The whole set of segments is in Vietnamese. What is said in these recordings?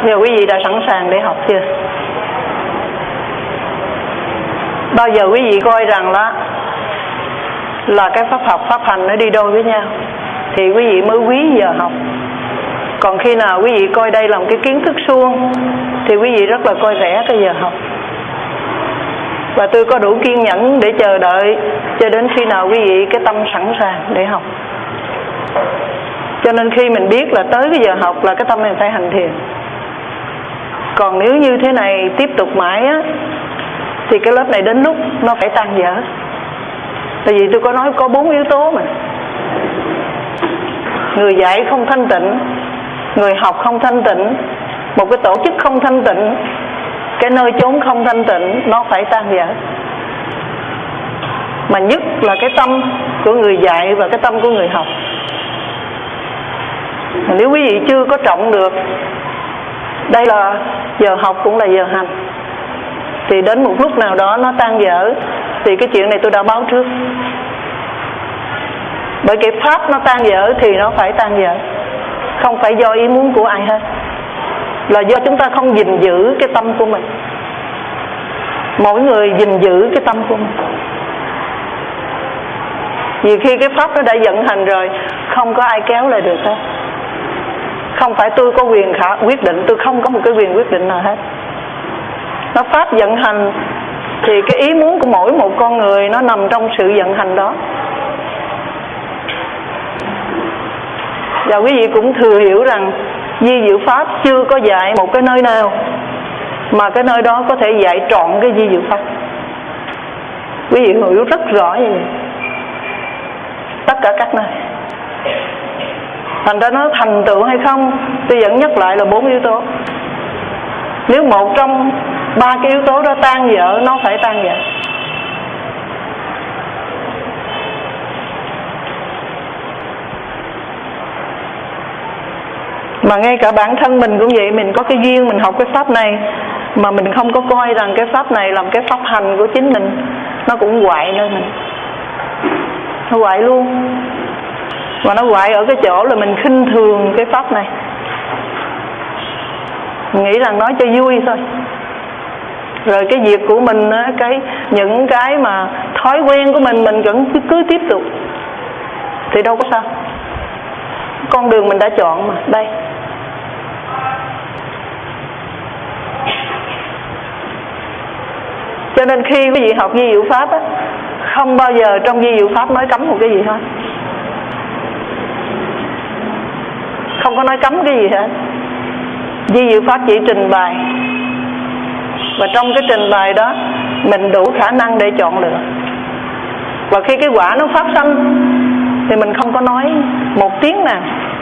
Giờ quý vị đã sẵn sàng để học chưa? Bao giờ quý vị coi rằng đó là cái pháp học, pháp hành nó đi đôi với nhau thì quý vị mới quý giờ học. Còn khi nào quý vị coi đây là một cái kiến thức suông thì quý vị rất là coi rẻ cái giờ học. Và tôi có đủ kiên nhẫn để chờ đợi cho đến khi nào quý vị cái tâm sẵn sàng để học. Cho nên khi mình biết là tới cái giờ học là cái tâm mình phải hành thiền. Còn nếu như thế này tiếp tục mãi á, thì cái lớp này đến lúc nó phải tan vỡ. Tại vì tôi có nói có 4 yếu tố mà. Người dạy không thanh tịnh, người học không thanh tịnh, một cái tổ chức không thanh tịnh, cái nơi chốn không thanh tịnh, nó phải tan vỡ. Mà nhất là cái tâm của người dạy và cái tâm của người học. Mà nếu quý vị chưa có trọng được đây là giờ học cũng là giờ hành, thì đến một lúc nào đó nó tan vỡ. Thì cái chuyện này tôi đã báo trước. Bởi cái pháp nó tan vỡ thì nó phải tan vỡ, không phải do ý muốn của ai hết, là do chúng ta không gìn giữ cái tâm của mình. Mỗi người gìn giữ cái tâm của mình. Vì khi cái pháp nó đã vận hành rồi, không có ai kéo lại được hết. Không phải tôi có quyền quyết định, tôi không có một cái quyền quyết định nào hết. Nó pháp vận hành thì cái ý muốn của mỗi một con người nó nằm trong sự vận hành đó. Và quý vị cũng thừa hiểu rằng di diệu pháp chưa có dạy một cái nơi nào mà cái nơi đó có thể dạy trọn cái di diệu pháp. Quý vị hiểu rất rõ như vậy. Tất cả các nơi. Thành ra nó thành tựu hay không, tôi vẫn nhắc lại là 4 yếu tố. Nếu một trong 3 cái yếu tố đó tan vỡ, nó phải tan vỡ. Mà ngay cả bản thân mình cũng vậy. Mình có cái duyên mình học cái pháp này mà mình không có coi rằng cái pháp này làm cái pháp hành của chính mình, nó cũng hoại nơi mình. Nó hoại luôn. Và nó hoại ở cái chỗ là mình khinh thường cái pháp này. Mình nghĩ rằng nói cho vui thôi. Rồi cái việc của mình, những cái mà thói quen của mình vẫn cứ tiếp tục. Thì đâu có sao. Con đường mình đã chọn mà. Đây. Cho nên khi quý vị học di diệu pháp á, không bao giờ trong di diệu pháp nói cấm một cái gì hết. Không có nói cấm cái gì hết. Di diệu pháp chỉ trình bày. Và trong cái trình bày đó mình đủ khả năng để chọn lựa. Và khi cái quả nó phát sinh thì mình không có nói một tiếng nào.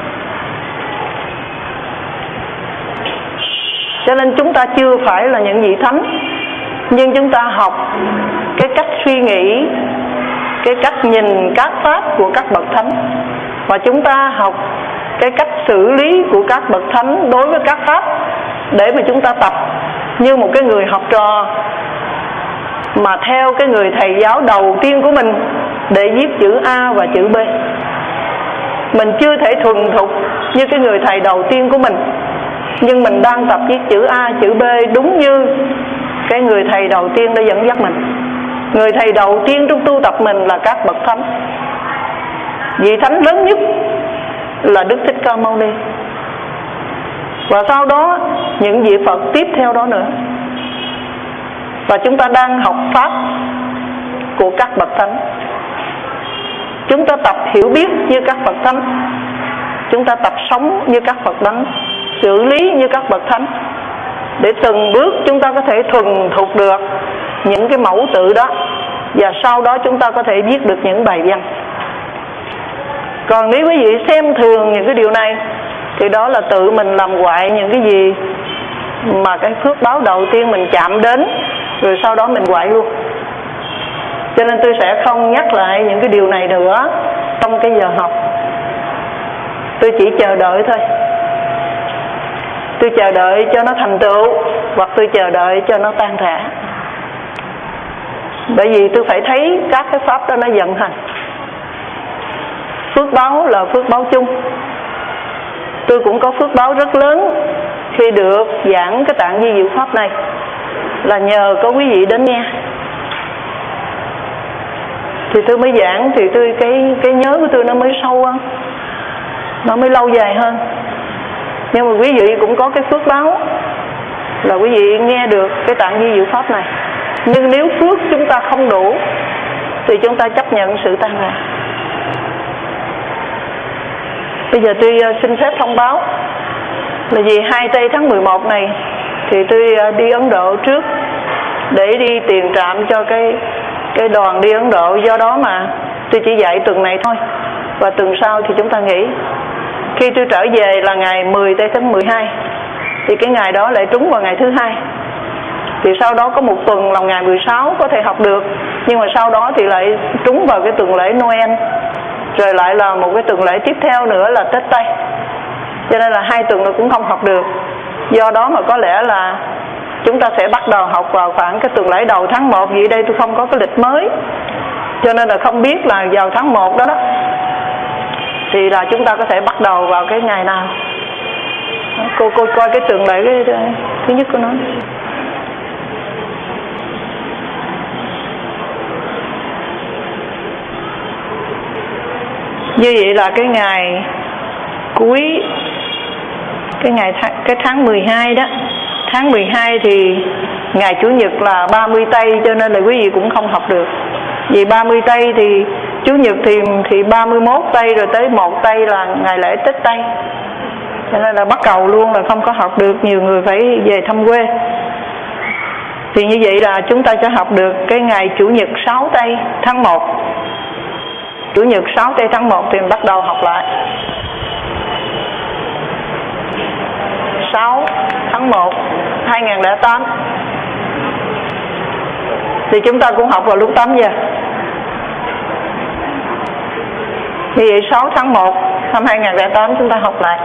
Cho nên chúng ta chưa phải là những vị thánh, nhưng chúng ta học cái cách suy nghĩ, cái cách nhìn các pháp của các bậc thánh. Và chúng ta học cái cách xử lý của các bậc thánh đối với các pháp, để mà chúng ta tập như một cái người học trò mà theo cái người thầy giáo đầu tiên của mình để viết chữ A và chữ B. Mình chưa thể thuần thục như cái người thầy đầu tiên của mình, nhưng mình đang tập viết chữ A, chữ B đúng như cái người thầy đầu tiên đã dẫn dắt mình. Người thầy đầu tiên trong tu tập mình là các bậc thánh. Vị thánh lớn nhất là Đức Thích Ca Mâu Ni. Và sau đó những vị Phật tiếp theo đó nữa. Và chúng ta đang học pháp của các bậc thánh. Chúng ta tập hiểu biết như các bậc thánh. Chúng ta tập sống như các bậc thánh, xử lý như các bậc thánh, để từng bước chúng ta có thể thuần thục được những cái mẫu tự đó. Và sau đó chúng ta có thể viết được những bài văn. Còn nếu quý vị xem thường những cái điều này thì đó là tự mình làm hoại những cái gì mà cái phước báo đầu tiên mình chạm đến, rồi sau đó mình hoại luôn. Cho nên tôi sẽ không nhắc lại những cái điều này nữa trong cái giờ học. Tôi chỉ chờ đợi thôi. Tôi chờ đợi cho nó thành tựu, hoặc tôi chờ đợi cho nó tan rã. Bởi vì tôi phải thấy các cái pháp đó nó vận hành. Phước báo là phước báo chung. Tôi cũng có phước báo rất lớn khi được giảng cái tạng di diệu pháp này là nhờ có quý vị đến nghe, thì tôi mới giảng, thì tôi cái nhớ của tôi nó mới sâu hơn, nó mới lâu dài hơn. Nhưng mà quý vị cũng có cái phước báo là quý vị nghe được cái tạng di diệu pháp này. Nhưng nếu phước chúng ta không đủ thì chúng ta chấp nhận sự tan lạc. Bây giờ tôi xin phép thông báo là vì 2 tây tháng 11 này thì tôi đi Ấn Độ trước để đi tiền trạm cho cái đoàn đi Ấn Độ. Do đó mà tôi chỉ dạy tuần này thôi, và tuần sau thì chúng ta nghỉ. Khi tôi trở về là ngày 10 tây tháng 12 thì cái ngày đó lại trúng vào ngày thứ hai. Thì sau đó có một tuần là ngày 16 có thể học được, nhưng mà sau đó thì lại trúng vào cái tuần lễ Noel, rồi lại là một cái tuần lễ tiếp theo nữa là Tết Tây, cho nên là 2 tuần nó cũng không học được. Do đó mà có lẽ là chúng ta sẽ bắt đầu học vào khoảng cái tuần lễ đầu tháng 1. Vì đây tôi không có cái lịch mới, cho nên là không biết là vào tháng 1 đó thì là chúng ta có thể bắt đầu vào cái ngày nào. Cô coi cái tuần lễ cái thứ nhất của nó. Như vậy là cái ngày cuối, cái tháng 12 đó. Tháng 12 thì ngày Chủ nhật là 30 Tây, cho nên là quý vị cũng không học được. Vì 30 Tây thì Chủ nhật thì 31 Tây rồi tới 1 Tây là ngày lễ Tết Tây, cho nên là bắt đầu luôn là không có học được. Nhiều người phải về thăm quê. Thì như vậy là chúng ta sẽ học được cái ngày Chủ nhật 6 Tây tháng 1. Chủ nhật 6 Tây tháng 1 thì mình bắt đầu học lại. 6 tháng 1 2008 thì chúng ta cũng học vào lúc 8 giờ. Như vậy 6 tháng 1 năm 2008 chúng ta học lại.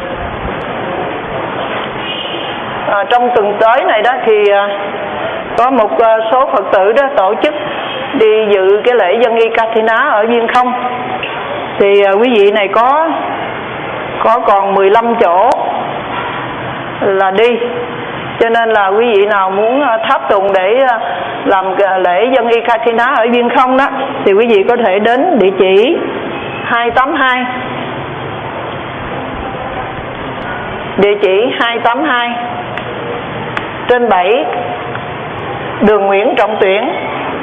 Trong tuần tới này đó thì có một số Phật tử đó tổ chức đi dự cái lễ dân y Kathina ở Viên Không. Thì quý vị này có còn 15 chỗ là đi, cho nên là quý vị nào muốn tháp tùng để làm lễ dân y Kathina ở Viên Không đó thì quý vị có thể đến địa chỉ 282, địa chỉ 282 trên 7 đường Nguyễn Trọng Tuyển,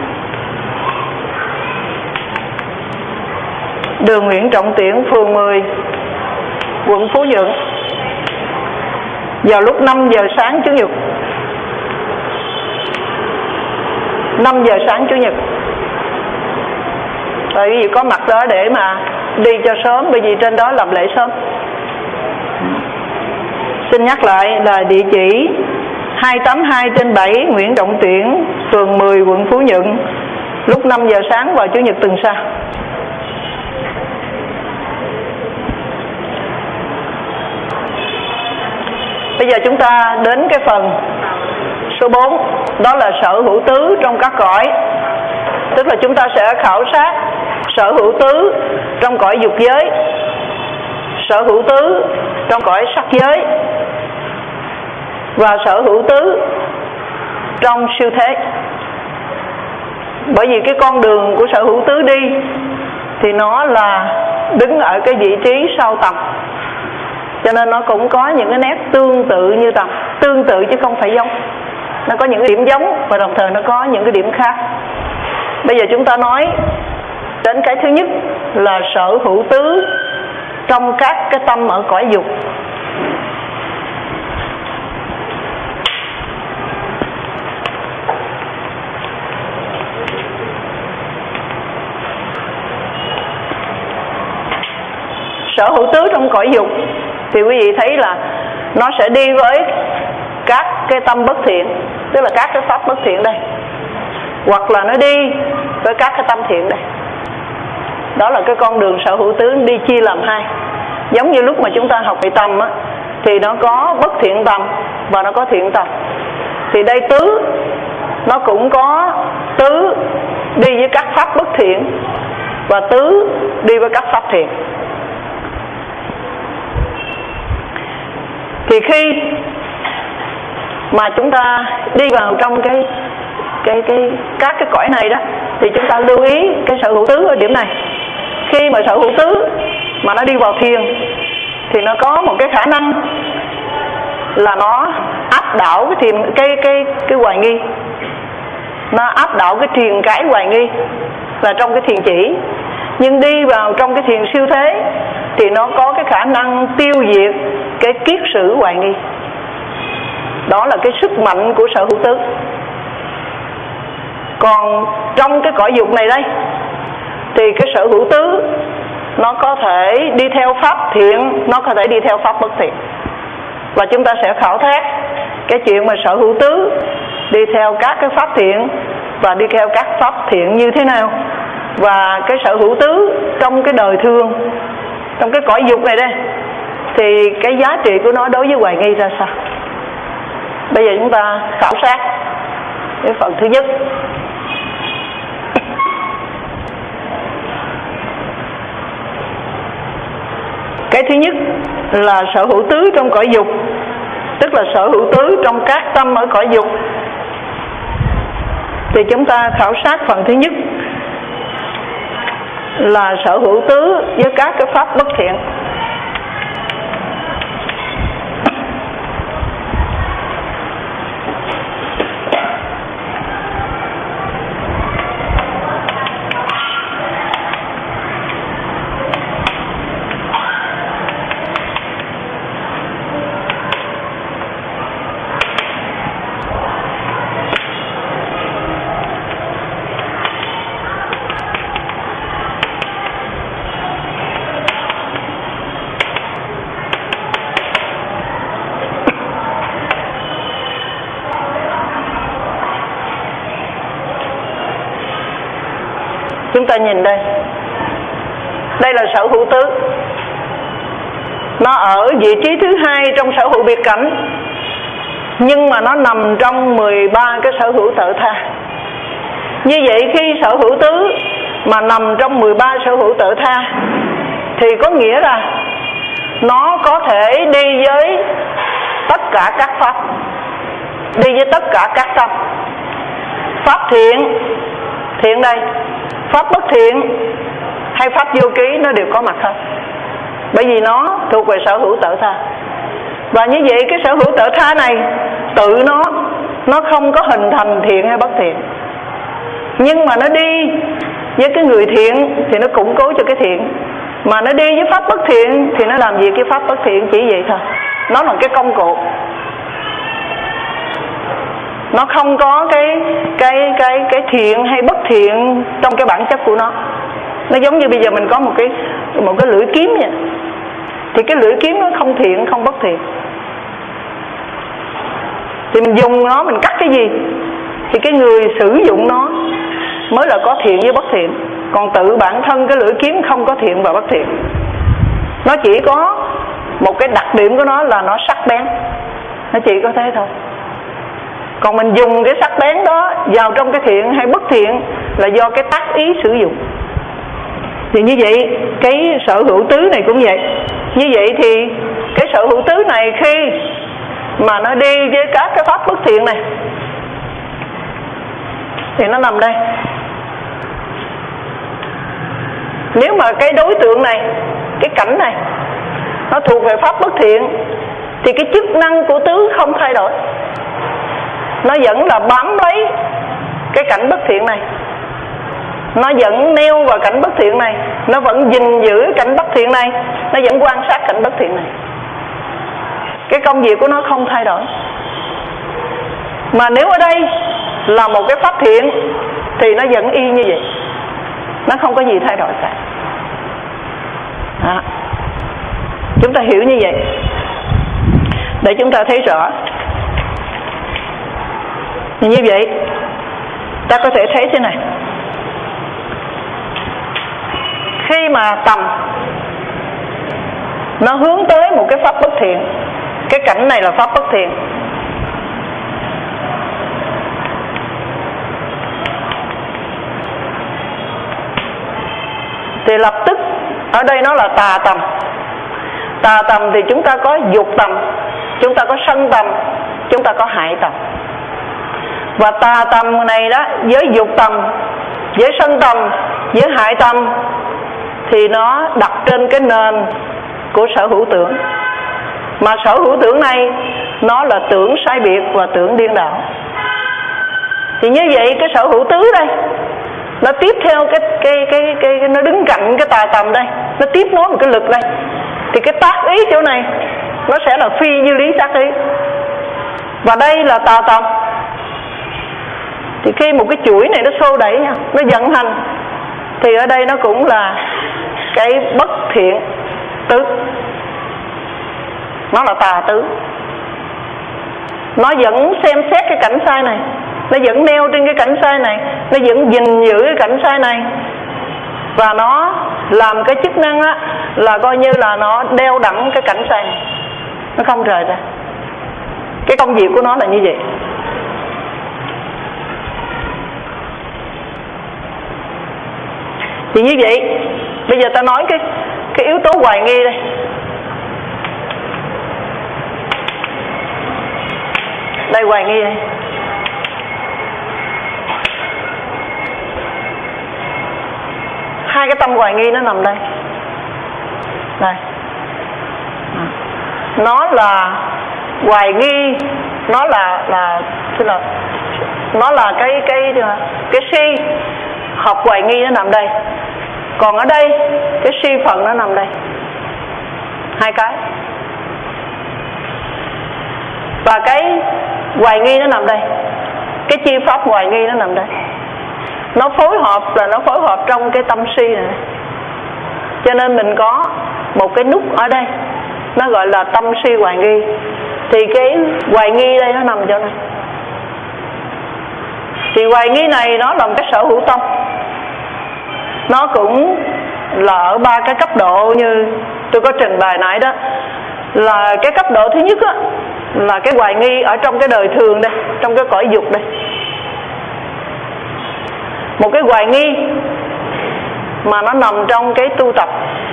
đường Nguyễn Trọng Tuyển, phường 10, quận Phú Nhuận, vào lúc 5 giờ sáng Chủ nhật. 5 giờ sáng Chủ nhật. Rồi quý vị có mặt đó để mà đi cho sớm, bởi vì trên đó làm lễ sớm. Xin nhắc lại là địa chỉ 282 trên 7 Nguyễn Trọng Tuyển, phường 10, quận Phú Nhuận, lúc 5 giờ sáng vào Chủ nhật tuần sau. Bây giờ chúng ta đến cái phần số 4, đó là sở hữu tứ trong các cõi. Tức là chúng ta sẽ khảo sát sở hữu tứ trong cõi dục giới, sở hữu tứ trong cõi sắc giới và sở hữu tứ trong siêu thế. Bởi vì cái con đường của sở hữu tứ đi thì nó là đứng ở cái vị trí sau tầm, cho nên nó cũng có những cái nét tương tự như tầm, tương tự chứ không phải giống. Nó có những cái điểm giống và đồng thời nó có những cái điểm khác. Bây giờ chúng ta nói đến cái thứ nhất là sở hữu tứ trong các cái tâm ở cõi dục. Sở hữu tứ trong cõi dục thì quý vị thấy là nó sẽ đi với các cái tâm bất thiện, tức là các cái pháp bất thiện đây, hoặc là nó đi với các cái tâm thiện đây. Đó là cái con đường sở hữu tứ đi chia làm hai. Giống như lúc mà chúng ta học về tâm á, thì nó có bất thiện tâm và nó có thiện tâm. Thì đây tứ nó cũng có tứ đi với các pháp bất thiện và tứ đi với các pháp thiện. Thì khi mà chúng ta đi vào trong các cái cõi này đó, thì chúng ta lưu ý cái sở hữu tứ ở điểm này. Khi mà sở hữu tứ mà nó đi vào thiền thì nó có một cái khả năng là nó áp đảo cái thiền cái hoài nghi, nó áp đảo cái thiền cái hoài nghi là trong cái thiền chỉ. Nhưng đi vào trong cái thiền siêu thế thì nó có cái khả năng tiêu diệt cái kiết sử hoài nghi. Đó là cái sức mạnh của sở hữu tứ. Còn trong cái cõi dục này đây thì cái sở hữu tứ nó có thể đi theo pháp thiện, nó có thể đi theo pháp bất thiện. Và chúng ta sẽ khảo thác cái chuyện mà sở hữu tứ đi theo các cái pháp thiện và đi theo các pháp thiện như thế nào, và cái sở hữu tứ trong cái đời thường, trong cái cõi dục này đây, thì cái giá trị của nó đối với hoài nghi ra sao. Bây giờ chúng ta khảo sát cái phần thứ nhất. Cái thứ nhất là sở hữu tứ trong cõi dục, tức là sở hữu tứ trong các tâm ở cõi dục. Thì chúng ta khảo sát phần thứ nhất là sở hữu tứ với các cái pháp bất thiện. Chúng ta nhìn đây, đây là sở hữu tứ, nó ở vị trí thứ hai trong sở hữu biệt cảnh, nhưng mà nó nằm trong 13 cái sở hữu tự tha. Như vậy khi sở hữu tứ mà nằm trong 13 sở hữu tự tha thì có nghĩa là nó có thể đi với tất cả các pháp, đi với tất cả các tâm. Pháp thiện, thiện đây, pháp bất thiện hay pháp vô ký nó đều có mặt hết, bởi vì nó thuộc về sở hữu tự tha. Và như vậy cái sở hữu tự tha này tự nó không có hình thành thiện hay bất thiện, nhưng mà nó đi với cái người thiện thì nó củng cố cho cái thiện, mà nó đi với pháp bất thiện thì nó làm gì cái pháp bất thiện, chỉ vậy thôi. Nó là cái công cụ, nó không có cái thiện hay bất thiện trong cái bản chất của nó. Nó giống như bây giờ mình có một cái lưỡi kiếm vậy, thì cái lưỡi kiếm nó không thiện không bất thiện, thì mình dùng nó mình cắt cái gì thì cái người sử dụng nó mới là có thiện với bất thiện. Còn tự bản thân cái lưỡi kiếm không có thiện và bất thiện, nó chỉ có một cái đặc điểm của nó là nó sắc bén, nó chỉ có thế thôi. Còn mình dùng cái sắc bén đó vào trong cái thiện hay bất thiện là do cái tác ý sử dụng. Thì như vậy cái sở hữu tứ này cũng vậy. Như vậy thì cái sở hữu tứ này khi mà nó đi với các cái pháp bất thiện này thì nó nằm đây. Nếu mà cái đối tượng này, cái cảnh này nó thuộc về pháp bất thiện thì cái chức năng của tứ không thay đổi, nó vẫn là bám lấy cái cảnh bất thiện này, nó vẫn neo vào cảnh bất thiện này, nó vẫn gìn giữ cảnh bất thiện này, nó vẫn quan sát cảnh bất thiện này. Cái công việc của nó không thay đổi. Mà nếu ở đây là một cái pháp thiện thì nó vẫn y như vậy, nó không có gì thay đổi cả. Đó. Chúng ta hiểu như vậy để chúng ta thấy rõ. Như vậy ta có thể thấy thế này, khi mà tầm nó hướng tới một cái pháp bất thiện, cái cảnh này là pháp bất thiện, thì lập tức ở đây nó là tà tầm. Tà tầm thì chúng ta có dục tầm, chúng ta có sân tầm, chúng ta có hại tầm. Và tà tầm này đó, với dục tầm, với sân tầm, với hại tầm, thì nó đặt trên cái nền của sở hữu tưởng. Mà sở hữu tưởng này nó là tưởng sai biệt và tưởng điên đảo. Thì như vậy cái sở hữu tứ đây nó tiếp theo cái nó đứng cạnh cái tà tầm đây, nó tiếp nối một cái lực đây. Thì cái tác ý chỗ này nó sẽ là phi như lý tác ý. Và đây là tà tầm. Thì khi một cái chuỗi này nó xô đẩy nhau, nó vận hành, thì ở đây nó cũng là cái bất thiện tứ. Nó là tà tứ. Nó vẫn xem xét cái cảnh sai này, nó vẫn neo trên cái cảnh sai này, nó vẫn gìn giữ cái cảnh sai này. Và nó làm cái chức năng á, là coi như là nó đeo đẳng cái cảnh sai này, nó không rời ra. Cái công việc của nó là như vậy. Thì như vậy, bây giờ ta nói cái yếu tố hoài nghi đây. Đây hoài nghi đây. Hai cái tâm hoài nghi nó nằm đây. Đây. Nó là hoài nghi, nó là tức là nó là cái si hợp hoài nghi nó nằm đây. Còn ở đây cái si phần nó nằm đây. Hai cái. Và cái hoài nghi nó nằm đây. Cái chi pháp hoài nghi nó nằm đây. Nó phối hợp là nó phối hợp trong cái tâm si này. Cho nên mình có một cái nút ở đây, nó gọi là tâm si hoài nghi. Thì cái hoài nghi đây nó nằm chỗ này. Thì hoài nghi này nó là một cái sở hữu tâm. Nó cũng là ở ba cái cấp độ như tôi có trình bày nãy đó. Là cái cấp độ thứ nhất á, là cái hoài nghi ở trong cái đời thường đây, trong cái cõi dục đây. Một cái hoài nghi mà nó nằm trong cái tu tập.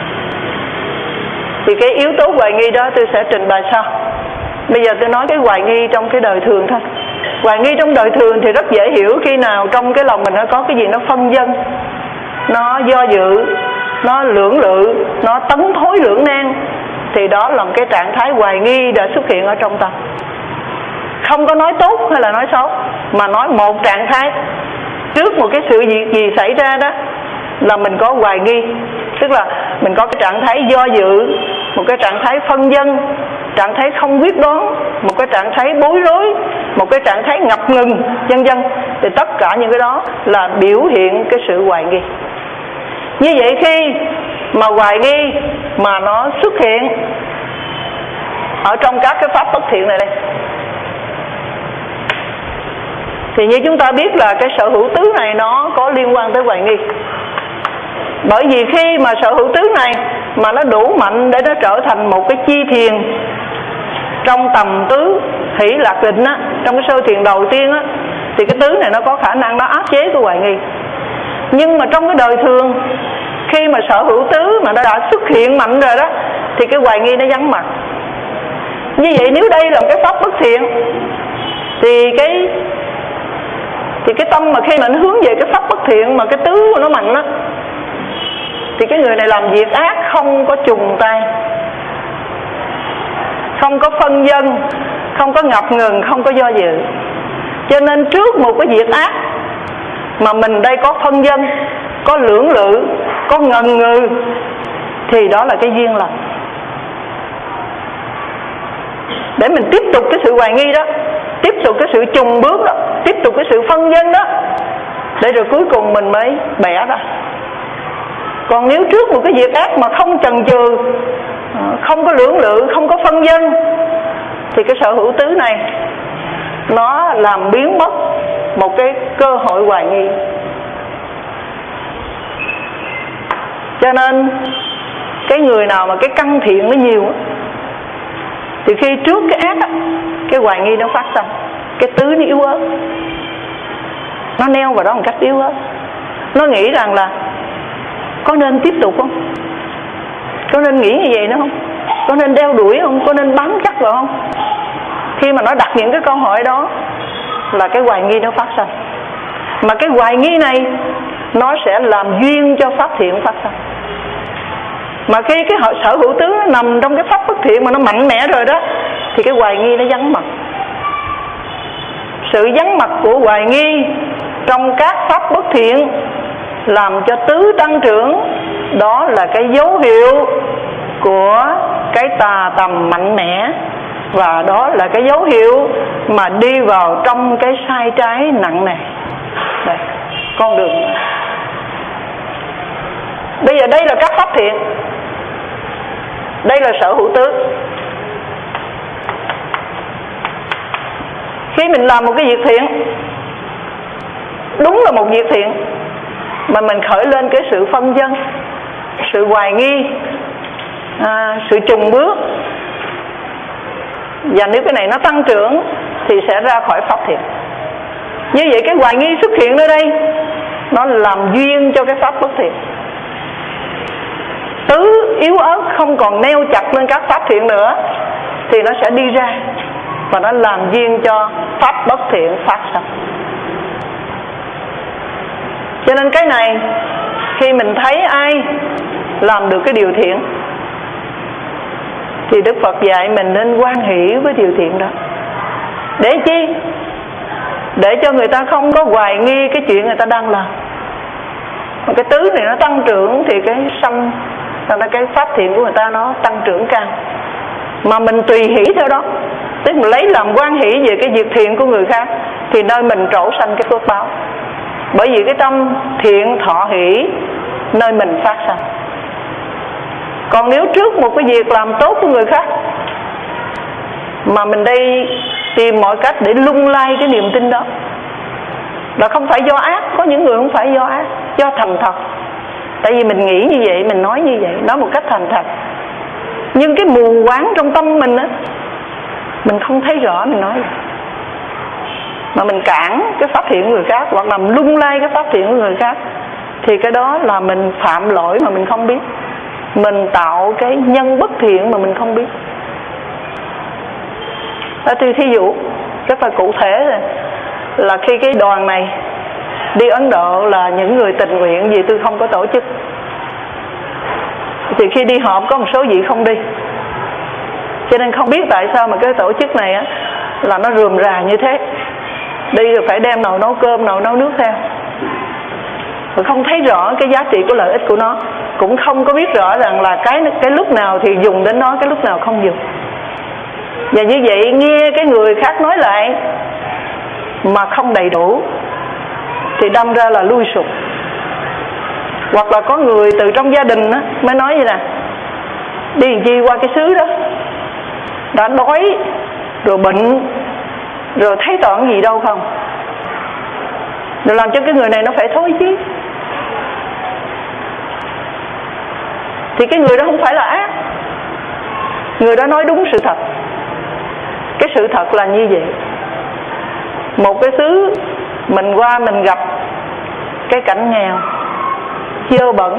Thì cái yếu tố hoài nghi đó tôi sẽ trình bày sau. Bây giờ tôi nói cái hoài nghi trong cái đời thường thôi. Hoài nghi trong đời thường thì rất dễ hiểu. Khi nào trong cái lòng mình nó có cái gì nó phân vân, nó do dự, nó lưỡng lự, nó tấn thối lưỡng nan, thì đó là một cái trạng thái hoài nghi đã xuất hiện ở trong tâm. Không có nói tốt hay là nói xấu, mà nói một trạng thái. Trước một cái sự việc gì xảy ra đó là mình có hoài nghi. Tức là mình có cái trạng thái do dự, một cái trạng thái phân vân, trạng thái không quyết đoán, một cái trạng thái bối rối, một cái trạng thái ngập ngừng, vân vân. Thì tất cả những cái đó là biểu hiện cái sự hoài nghi. Như vậy khi mà hoài nghi mà nó xuất hiện ở trong các cái pháp bất thiện này đây, thì như chúng ta biết là cái sở hữu tứ này nó có liên quan tới hoài nghi. Bởi vì khi mà sở hữu tứ này mà nó đủ mạnh để nó trở thành một cái chi thiền trong tầm tứ hỷ lạc định á, trong cái sơ thiền đầu tiên á, thì cái tứ này nó có khả năng nó áp chế cái hoài nghi. Nhưng mà trong cái đời thường, khi mà sở hữu tứ mà nó đã xuất hiện mạnh rồi đó, thì cái hoài nghi nó vắng mặt. Như vậy nếu đây là một cái pháp bất thiện, thì cái tâm mà khi mà nó hướng về cái pháp bất thiện mà cái tứ của nó mạnh á, thì cái người này làm việc ác không có trùng tay, không có phân vân, không có ngập ngừng, không có do dự. Cho nên trước một cái việc ác mà mình đây có phân vân, có lưỡng lự, có ngần ngừ, thì đó là cái duyên lành để mình tiếp tục cái sự hoài nghi đó, tiếp tục cái sự trùng bước đó, tiếp tục cái sự phân vân đó, để rồi cuối cùng mình mới bẻ ra. Còn nếu trước một cái việc ác mà không chần chừ, không có lưỡng lự, không có phân vân, thì cái sở hữu tứ này nó làm biến mất một cái cơ hội hoài nghi. Cho nên cái người nào mà cái căn thiện nó nhiều, thì khi trước cái ác á, cái hoài nghi nó phát sinh, cái tứ nó yếu ớt, nó neo vào đó một cách yếu ớt. Nó nghĩ rằng là có nên tiếp tục không, có nên nghĩ như vậy nữa không, có nên đeo đuổi không, có nên bám chắc vào không. Khi mà nó đặt những cái câu hỏi đó là cái hoài nghi nó phát sinh. Mà cái hoài nghi này nó sẽ làm duyên cho pháp thiện phát sinh. Mà khi cái sở hữu tướng nó nằm trong cái pháp bất thiện mà nó mạnh mẽ rồi đó, thì cái hoài nghi nó vắng mặt. Sự vắng mặt của hoài nghi trong các pháp bất thiện làm cho tứ tăng trưởng. Đó là cái dấu hiệu của cái tà tầm mạnh mẽ, và đó là cái dấu hiệu mà đi vào trong cái sai trái nặng nề. Đây, con đường. Bây giờ đây là các pháp thiện, đây là sở hữu tướng. Khi mình làm một cái việc thiện, đúng là một việc thiện, mà mình khởi lên cái sự phân vân, sự hoài nghi, sự chùng bước, và nếu cái này nó tăng trưởng thì sẽ ra khỏi pháp thiện. Như vậy cái hoài nghi xuất hiện ở đây, nó làm duyên cho cái pháp bất thiện. Tứ yếu ớt không còn neo chặt lên các pháp thiện nữa thì nó sẽ đi ra, và nó làm duyên cho pháp bất thiện phát sinh. Cho nên cái này, khi mình thấy ai làm được cái điều thiện thì Đức Phật dạy mình nên hoan hỷ với điều thiện đó. Để chi? Để cho người ta không có hoài nghi cái chuyện người ta đang làm. Mà cái tứ này nó tăng trưởng thì cái sanh, cái pháp thiện của người ta nó tăng trưởng cao. Mà mình tùy hỷ theo đó, tức mình lấy làm hoan hỷ về cái việc thiện của người khác, thì nơi mình trổ sanh cái phước báo. Bởi vì cái tâm thiện thọ hỷ nơi mình phát sanh. Còn nếu trước một cái việc làm tốt của người khác mà mình đây tìm mọi cách để lung lay cái niềm tin đó, là không phải do ác. Có những người không phải do ác, do thành thật. Tại vì mình nghĩ như vậy, mình nói như vậy, nói một cách thành thật. Nhưng cái mù quáng trong tâm mình á, mình không thấy rõ mình nói gì, mà mình cản cái pháp thiện của người khác, hoặc làm lung lay cái pháp thiện của người khác, thì cái đó là mình phạm lỗi mà mình không biết. Mình tạo cái nhân bất thiện mà mình không biết. Thì thí dụ rất là cụ thể là khi cái đoàn này đi Ấn Độ là những người tình nguyện, vì tôi không có tổ chức, thì khi đi họp có một số vị không đi, cho nên không biết tại sao mà cái tổ chức này á là nó rườm rà như thế. Đi rồi phải đem nồi nấu cơm, nồi nấu nước theo, mà không thấy rõ cái giá trị của lợi ích của nó, cũng không có biết rõ rằng là cái lúc nào thì dùng đến nó, cái lúc nào không dùng. Và như vậy nghe cái người khác nói lại mà không đầy đủ thì đâm ra là lui sụp. Hoặc là có người từ trong gia đình á, mới nói vậy nè: đi làm chi qua cái xứ đó, đã đói rồi bệnh rồi thấy toàn gì đâu không, rồi làm cho cái người này nó phải thôi chứ. Thì cái người đó không phải là ác, người đó nói đúng sự thật. Cái sự thật là như vậy. Một cái xứ mình qua mình gặp cái cảnh nghèo, dơ bẩn,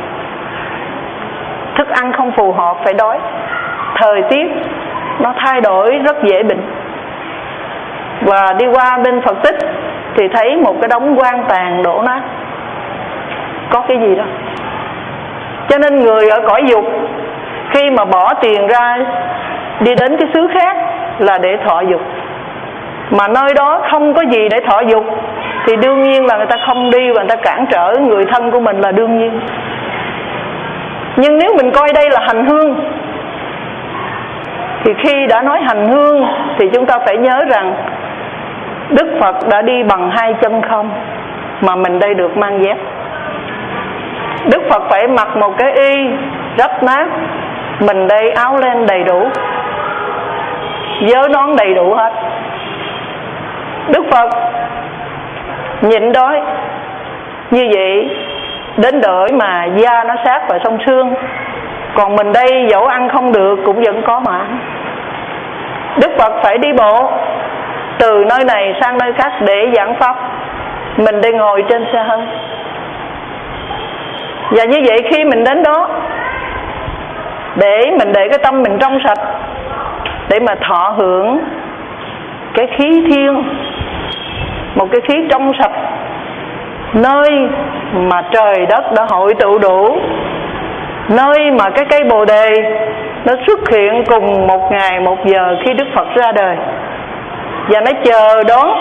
thức ăn không phù hợp phải đói, thời tiết nó thay đổi rất dễ bệnh. Và đi qua bên Phật tích thì thấy một cái đống quan tàn đổ nát, có cái gì đâu. Cho nên người ở cõi dục khi mà bỏ tiền ra đi đến cái xứ khác là để thọ dục, mà nơi đó không có gì để thọ dục thì đương nhiên là người ta không đi, và người ta cản trở người thân của mình là đương nhiên. Nhưng nếu mình coi đây là hành hương, thì khi đã nói hành hương thì chúng ta phải nhớ rằng Đức Phật đã đi bằng 2 chân không, mà mình đây được mang dép. Đức Phật phải mặc một cái y rách nát, mình đây áo len đầy đủ, vớ nón đầy đủ hết. Đức Phật nhịn đói như vậy đến đợi mà da nó sát vào trong xương. Còn mình đây dẫu ăn không được cũng vẫn có mà. Đức Phật phải đi bộ từ nơi này sang nơi khác để giảng pháp, mình đây ngồi trên xe hơi. Và như vậy khi mình đến đó, để mình để cái tâm mình trong sạch, để mà thọ hưởng cái khí thiên, một cái khí trong sạch, nơi mà trời đất đã hội tụ đủ, nơi mà cái cây Bồ Đề nó xuất hiện cùng một ngày một giờ khi Đức Phật ra đời, và nó chờ đón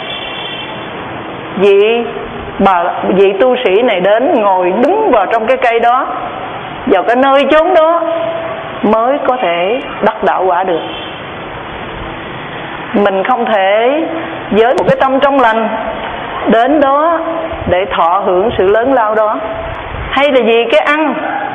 vị tu sĩ này đến ngồi đứng vào trong cái cây đó, vào cái nơi chốn đó mới có thể đắc đạo quả được. Mình không thể với một cái tâm trong lành đến đó để thọ hưởng sự lớn lao đó, hay là vì cái ăn,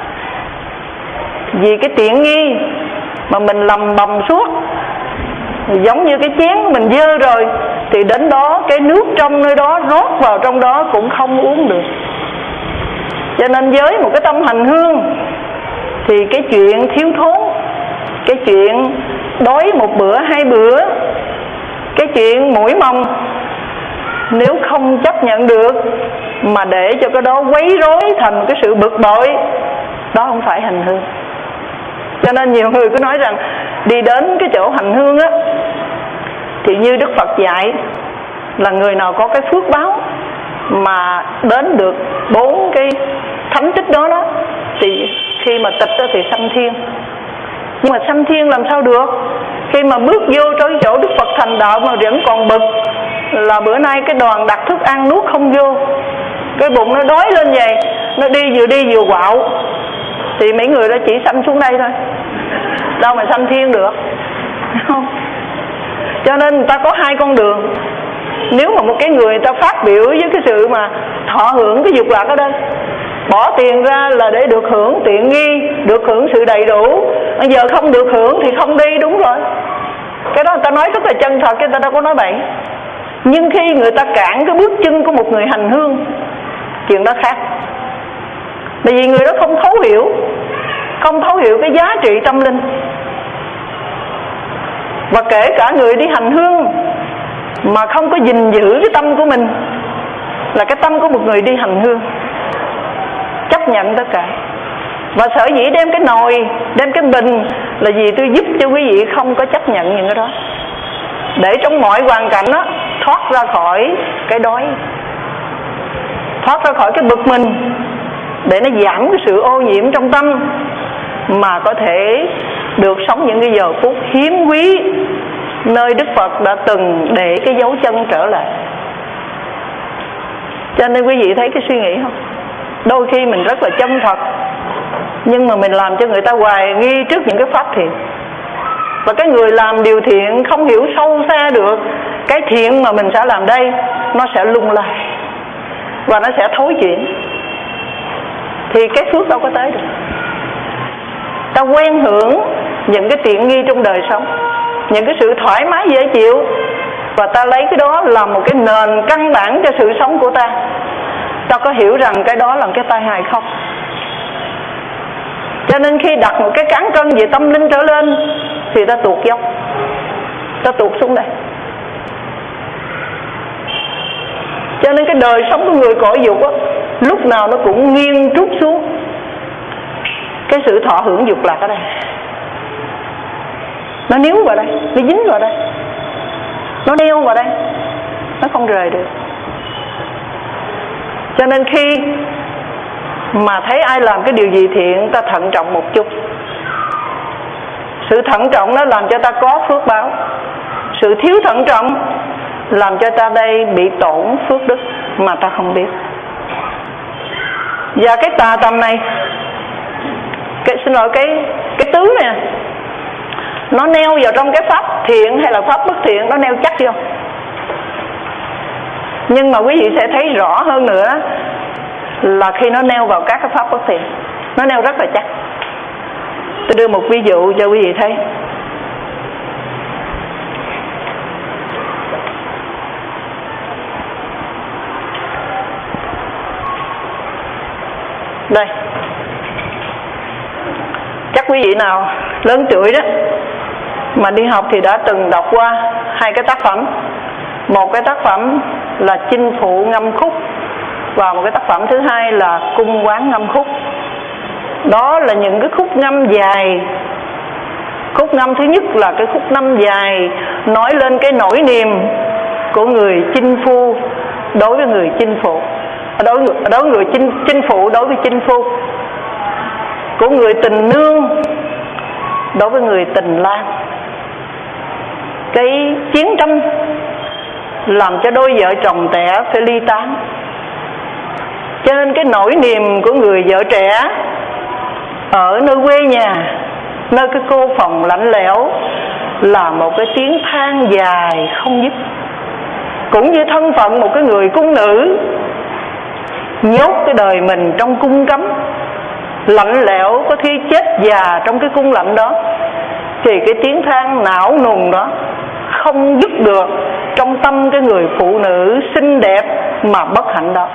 vì cái tiện nghi mà mình lầm bầm suốt, giống như cái chén của mình dơ rồi thì đến đó cái nước trong nơi đó rót vào trong đó cũng không uống được. Cho nên với một cái tâm hành hương thì cái chuyện thiếu thốn, cái chuyện đói một bữa hai bữa, cái chuyện mũi mồng, nếu không chấp nhận được mà để cho cái đó quấy rối thành cái sự bực bội, đó không phải hành hương. Cho nên nhiều người cứ nói rằng đi đến cái chỗ hành hương á, thì như Đức Phật dạy là người nào có cái phước báo mà đến được 4 cái thánh tích đó thì khi mà tịch đó thì sanh thiên. Nhưng mà sanh thiên làm sao được khi mà bước vô trong chỗ Đức Phật thành đạo mà vẫn còn bực là bữa nay cái đoàn đặt thức ăn nuốt không vô, cái bụng nó đói lên vậy, nó đi vừa quạo, thì mấy người đó chỉ sanh xuống đây thôi, đâu mà sanh thiên được, không? Cho nên người ta có hai con đường. Nếu mà một cái người ta phát biểu với cái sự mà thọ hưởng cái dục lạc ở đây, bỏ tiền ra là để được hưởng tiện nghi, được hưởng sự đầy đủ, bây giờ không được hưởng thì không đi, đúng rồi. Cái đó người ta nói rất là chân thật, người ta đâu có nói bậy. Nhưng khi người ta cản cái bước chân của một người hành hương, chuyện đó khác. Bởi vì người đó không thấu hiểu cái giá trị tâm linh. Và kể cả người đi hành hương mà không có gìn giữ cái tâm của mình, là cái tâm của một người đi hành hương, chấp nhận tất cả. Và sở dĩ đem cái nồi, đem cái bình là vì tôi giúp cho quý vị không có chấp nhận những cái đó, để trong mọi hoàn cảnh đó thoát ra khỏi cái đói, thoát ra khỏi cái bực mình, để nó giảm cái sự ô nhiễm trong tâm, mà có thể được sống những cái giờ phút hiếm quý nơi Đức Phật đã từng để cái dấu chân trở lại. Cho nên quý vị thấy cái suy nghĩ không? Đôi khi mình rất là chân thật, nhưng mà mình làm cho người ta hoài nghi trước những cái pháp thiện. Và cái người làm điều thiện không hiểu sâu xa được cái thiện mà mình sẽ làm đây, nó sẽ lung lay và nó sẽ thối chuyển, thì cái phước đâu có tới được. Ta quen hưởng những cái tiện nghi trong đời sống, những cái sự thoải mái dễ chịu, và ta lấy cái đó làm một cái nền căn bản cho sự sống của ta. Ta có hiểu rằng cái đó là cái tai hại không? Cho nên khi đặt một cái cán cân về tâm linh trở lên thì ta tuột dốc, ta tuột xuống đây. Cho nên cái đời sống của người cõi dục á, lúc nào nó cũng nghiêng trút xuống cái sự thọ hưởng dục lạc ở đây. Nó níu vào đây, nó dính vào đây, nó đeo vào đây, nó không rời được. Cho nên khi mà thấy ai làm cái điều gì thiện, ta thận trọng một chút. Sự thận trọng nó làm cho ta có phước báo. Sự thiếu thận trọng làm cho ta đây bị tổn phước đức mà ta không biết. Và cái tà tâm này, cái tứ này, nó neo vào trong cái pháp thiện hay là pháp bất thiện, nó neo chắc vô. Nhưng mà quý vị sẽ thấy rõ hơn nữa là khi nó neo vào các cái pháp bất thiện, nó neo rất là chắc. Tôi đưa một ví dụ cho quý vị thấy. Đây, chắc quý vị nào lớn tuổi đó mà đi học thì đã từng đọc qua hai cái tác phẩm. Một cái tác phẩm là Chinh Phụ ngâm khúc, và một cái tác phẩm thứ hai là Cung Quán ngâm khúc. Đó là những cái khúc ngâm dài Khúc năm thứ nhất là cái khúc năm dài, nói lên cái nỗi niềm của người chinh phu đối với người chinh phụ, đối với người chinh phụ đối với chinh phu, của người tình nương đối với người tình lang. Cái chiến tranh làm cho đôi vợ chồng trẻ phải ly tán, cho nên cái nỗi niềm của người vợ trẻ ở nơi quê nhà, nơi cái cô phòng lạnh lẽo là một cái tiếng than dài không dứt. Cũng như thân phận một cái người cung nữ nhốt cái đời mình trong cung cấm, lạnh lẽo, có khi chết già trong cái cung lạnh đó, thì cái tiếng than não nùng đó không dứt được trong tâm cái người phụ nữ xinh đẹp mà bất hạnh đó.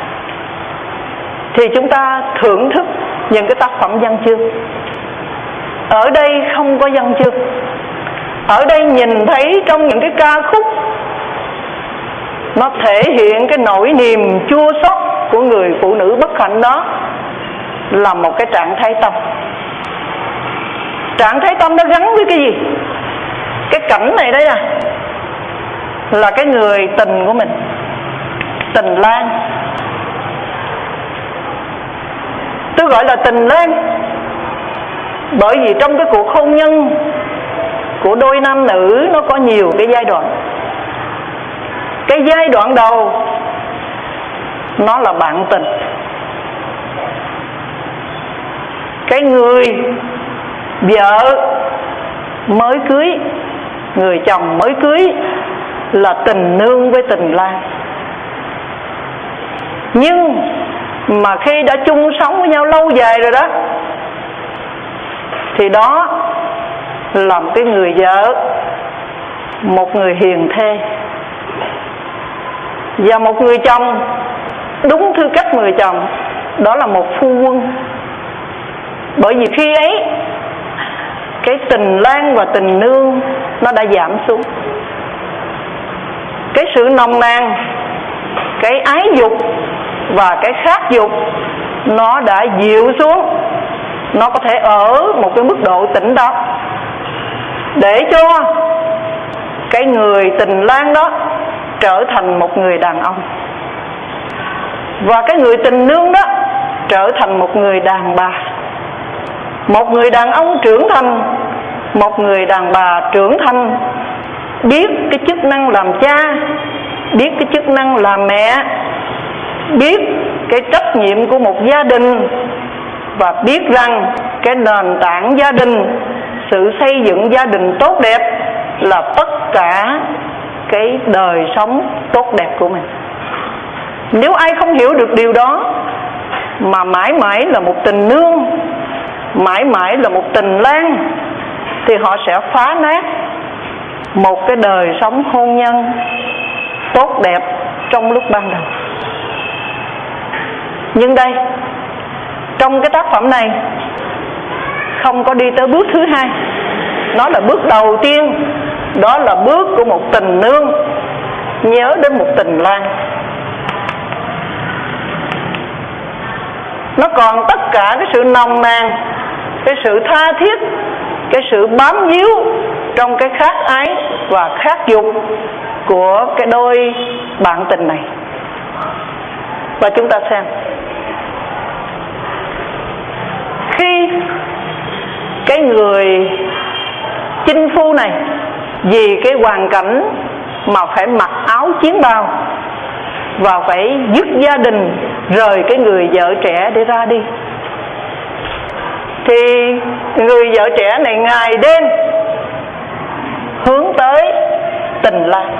Thì chúng ta thưởng thức những cái tác phẩm văn chương. Ở đây không có văn chương, ở đây nhìn thấy trong những cái ca khúc nó thể hiện cái nỗi niềm chua xót của người phụ nữ bất hạnh đó là một cái trạng thái tâm. Trạng thái tâm nó gắn với cái gì? Cái cảnh này đây là cái người tình của mình, tình lang. Tôi gọi là tình lang bởi vì trong cái cuộc hôn nhân của đôi nam nữ nó có nhiều cái giai đoạn. Cái giai đoạn đầu nó là bạn tình. Cái người vợ mới cưới, người chồng mới cưới là tình nương với tình lang. Nhưng mà khi đã chung sống với nhau lâu dài rồi đó, thì đó là một cái người vợ, một người hiền thê, và một người chồng đúng tư cách người chồng, đó là một phu quân. Bởi vì khi ấy cái tình lang và tình nương nó đã giảm xuống, cái sự nồng nàn, cái ái dục và cái khát dục nó đã dịu xuống, nó có thể ở một cái mức độ tĩnh đó, để cho cái người tình lang đó trở thành một người đàn ông, và cái người tình nương đó trở thành một người đàn bà. Một người đàn ông trưởng thành, một người đàn bà trưởng thành, biết cái chức năng làm cha, biết cái chức năng làm mẹ, biết cái trách nhiệm của một gia đình, và biết rằng cái nền tảng gia đình, sự xây dựng gia đình tốt đẹp là tất cả cái đời sống tốt đẹp của mình. Nếu ai không hiểu được điều đó mà mãi mãi là một tình nương, mãi mãi là một tình lang, thì họ sẽ phá nát một cái đời sống hôn nhân tốt đẹp trong lúc ban đầu. Nhưng đây, trong cái tác phẩm này không có đi tới bước thứ hai. Nó là bước đầu tiên, đó là bước của một tình nương nhớ đến một tình lang. Nó còn tất cả cái sự nồng nàn, cái sự tha thiết, cái sự bám víu trong cái khát ái và khát dục của cái đôi bạn tình này. Và chúng ta xem, khi cái người chinh phu này vì cái hoàn cảnh mà phải mặc áo chiến bào và phải dứt gia đình, rời cái người vợ trẻ để ra đi, thì người vợ trẻ này ngày đêm hướng tới tình lang,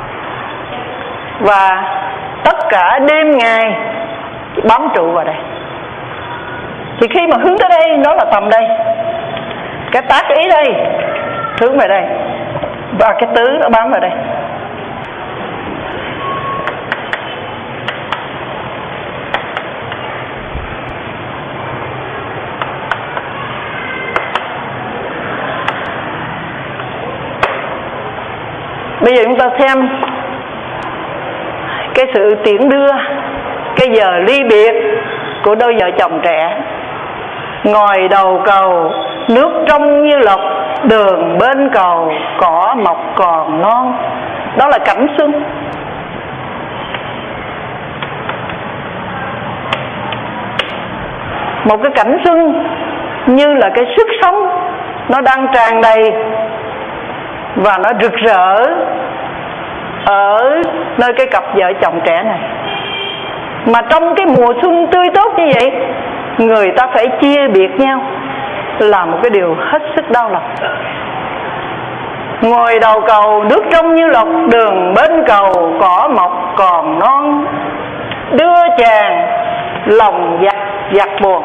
và tất cả đêm ngày bám trụ vào đây. Thì khi mà hướng tới đây, đó là tầm đây, cái tác ý đây hướng về đây, và cái tứ nó bám vào đây. Bây giờ chúng ta xem cái sự tiễn đưa, cái giờ ly biệt của đôi vợ chồng trẻ. Ngồi đầu cầu nước trong như lộc, đường bên cầu cỏ mọc còn non. Đó là cảnh xuân. Một cái cảnh xuân như là cái sức sống, nó đang tràn đầy và nó rực rỡ ở nơi cái cặp vợ chồng trẻ này. Mà trong cái mùa xuân tươi tốt như vậy, người ta phải chia biệt nhau là một cái điều hết sức đau lòng. Ngồi đầu cầu nước trong như lọc, đường bên cầu cỏ mọc còn non. Đưa chàng lòng giặc buồn.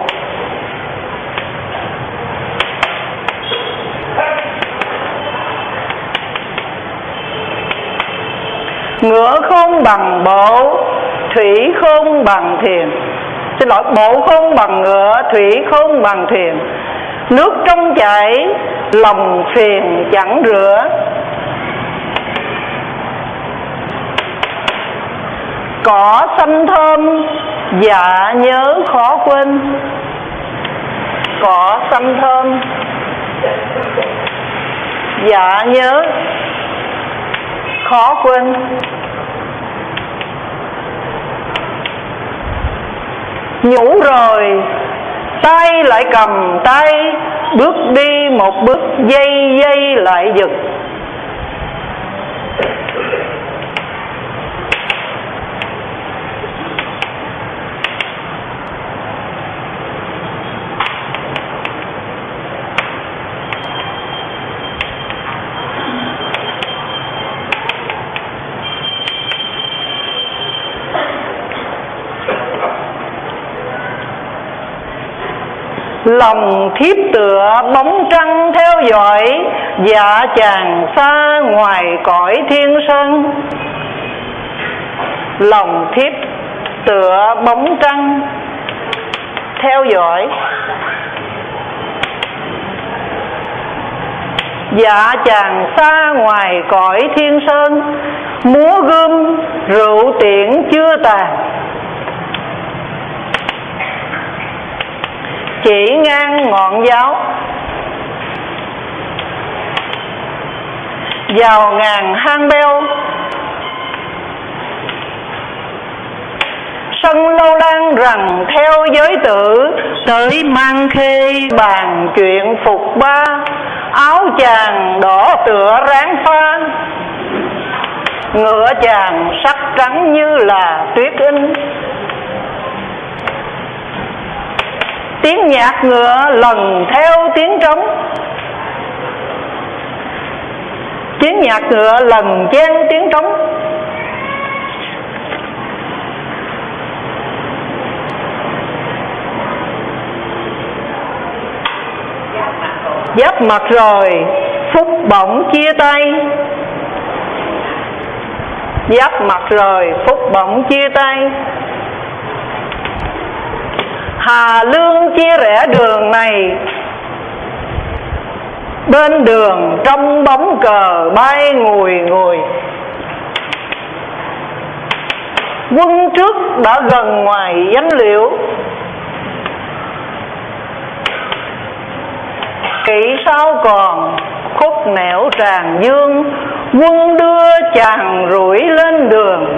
Ngựa khôn bằng bộ, thủy khôn bằng thuyền. Xin lỗi, bộ khôn bằng ngựa, thủy khôn bằng thuyền. Nước trong chảy, lòng phiền chẳng rửa. Cỏ xanh thơm, dạ nhớ khó quên. Cỏ xanh thơm, dạ nhớ khó quên. Nhủ rồi tay lại cầm tay, bước đi một bước dây dây lại giật. Lòng thiếp tựa bóng trăng theo dõi, dạ chàng xa ngoài cõi thiên sơn. Lòng thiếp tựa bóng trăng theo dõi, dạ chàng xa ngoài cõi thiên sơn. Múa gươm rượu tiễn chưa tàn, chỉ ngang ngọn giáo. Vào ngàn hang beo, sân lâu lan rằng theo giới tử. Tới Mang Khê bàn chuyện phục ba, áo chàng đỏ tựa ráng pha. Ngựa chàng sắc trắng như là tuyết in. Tiếng nhạc ngựa lần theo tiếng trống, tiếng nhạc ngựa lần chen tiếng trống. Giáp mặt rồi phút bỗng chia tay, giáp mặt rồi phút bỗng chia tay. Hà Lương chia rẽ đường này, bên đường trong bóng cờ bay ngùi ngùi. Quân trước đã gần ngoài danh liệu, kỵ sau còn khúc nẻo tràn dương. Quân đưa chàng rủi lên đường,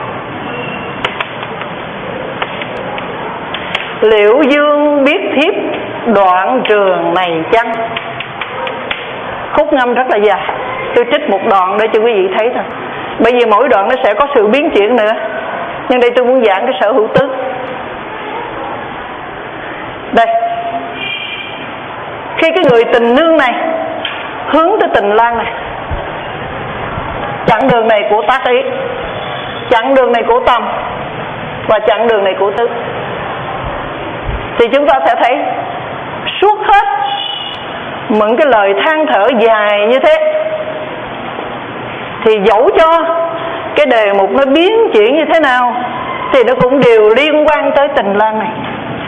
Liễu Dương biết thiếp đoạn trường này chăng. Khúc ngâm rất là dài, tôi trích một đoạn để cho quý vị thấy thôi. Bởi vì mỗi đoạn nó sẽ có sự biến chuyển nữa, nhưng đây tôi muốn giảng cái sở hữu tứ. Đây, khi cái người tình nương này hướng tới tình lang này, chặng đường này của tác ý, chặng đường này của tâm và chặng đường này của tứ, thì chúng ta sẽ thấy suốt hết những cái lời than thở dài như thế, thì dẫu cho cái đề mục nó biến chuyển như thế nào thì nó cũng đều liên quan tới tình lang này.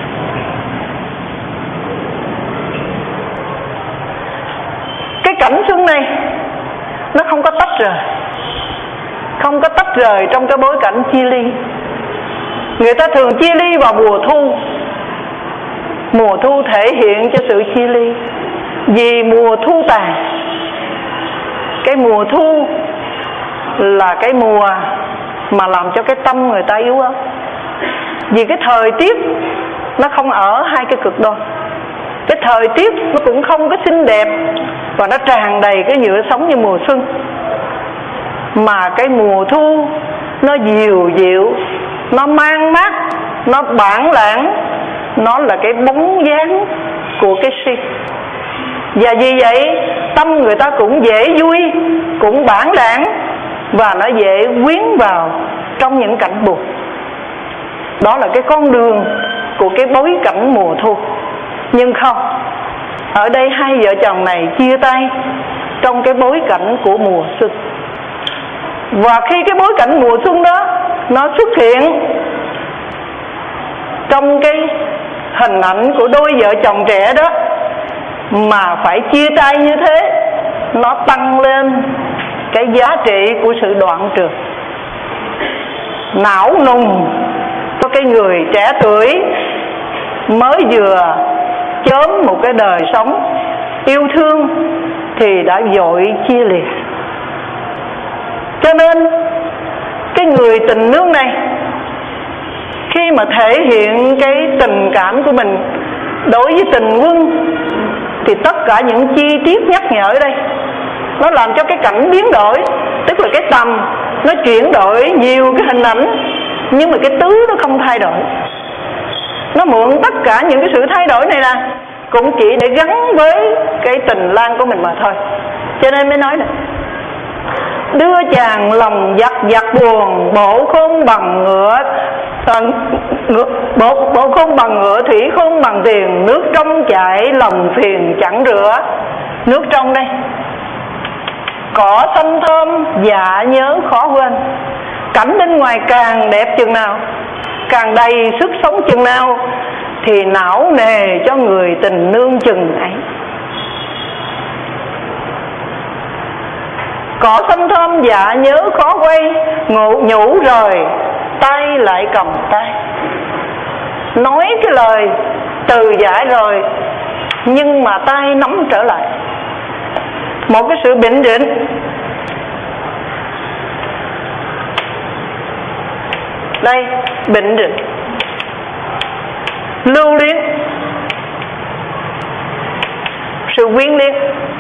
Cái cảnh xuân này nó không có tách rời, không có tách rời trong cái bối cảnh chia ly. Người ta thường chia ly vào mùa thu. Mùa thu thể hiện cho sự chia ly. Vì mùa thu tàn. Cái mùa thu là cái mùa mà làm cho cái tâm người ta yếu ớt. Vì cái thời tiết nó không ở hai cái cực đoan. Cái thời tiết nó cũng không có xinh đẹp và nó tràn đầy cái nhựa sống như mùa xuân. Mà cái mùa thu nó dịu dịu, nó mang mát, nó bản lãng, nó là cái bóng dáng của cái si. Và vì vậy tâm người ta cũng dễ vui, cũng bản lãng, và nó dễ quyến vào trong những cảnh buồn. Đó là cái con đường của cái bối cảnh mùa thu. Nhưng không, ở đây hai vợ chồng này chia tay trong cái bối cảnh của mùa xuân. Và khi cái bối cảnh mùa xuân đó nó xuất hiện trong cái hình ảnh của đôi vợ chồng trẻ đó, mà phải chia tay như thế, nó tăng lên cái giá trị của sự đoạn trường. Não nùng có cái người trẻ tuổi mới vừa chớm một cái đời sống yêu thương thì đã vội chia lìa. Cho nên cái người tình nương này khi mà thể hiện cái tình cảm của mình đối với tình quân thì tất cả những chi tiết nhắc nhở ở đây nó làm cho cái cảnh biến đổi. Tức là cái tầm nó chuyển đổi nhiều cái hình ảnh, nhưng mà cái tứ nó không thay đổi. Nó mượn tất cả những cái sự thay đổi này là cũng chỉ để gắn với cái tình lang của mình mà thôi. Cho nên mới nói này: đưa chàng lòng giặt giặt buồn, bộ khôn bằng ngựa, bộ khôn bằng ngựa, thủy khôn bằng tiền, nước trong chảy lòng phiền chẳng rửa. Nước trong đây, cỏ xanh thơm dạ nhớ khó quên. Cảnh bên ngoài càng đẹp chừng nào, càng đầy sức sống chừng nào, thì não nề cho người tình nương chừng ấy. Cỏ xanh thơm dạ nhớ khó quay, nhủ rồi tay lại cầm tay. Nói cái lời từ giải rồi, nhưng mà tay nắm trở lại. Một cái sự bình định. Đây, bình định, lưu luyến, sự quyến luyến,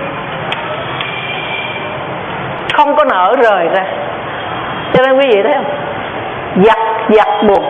không có nở rời ra. Cho nên quý vị thấy không? Giặt giặt buồn.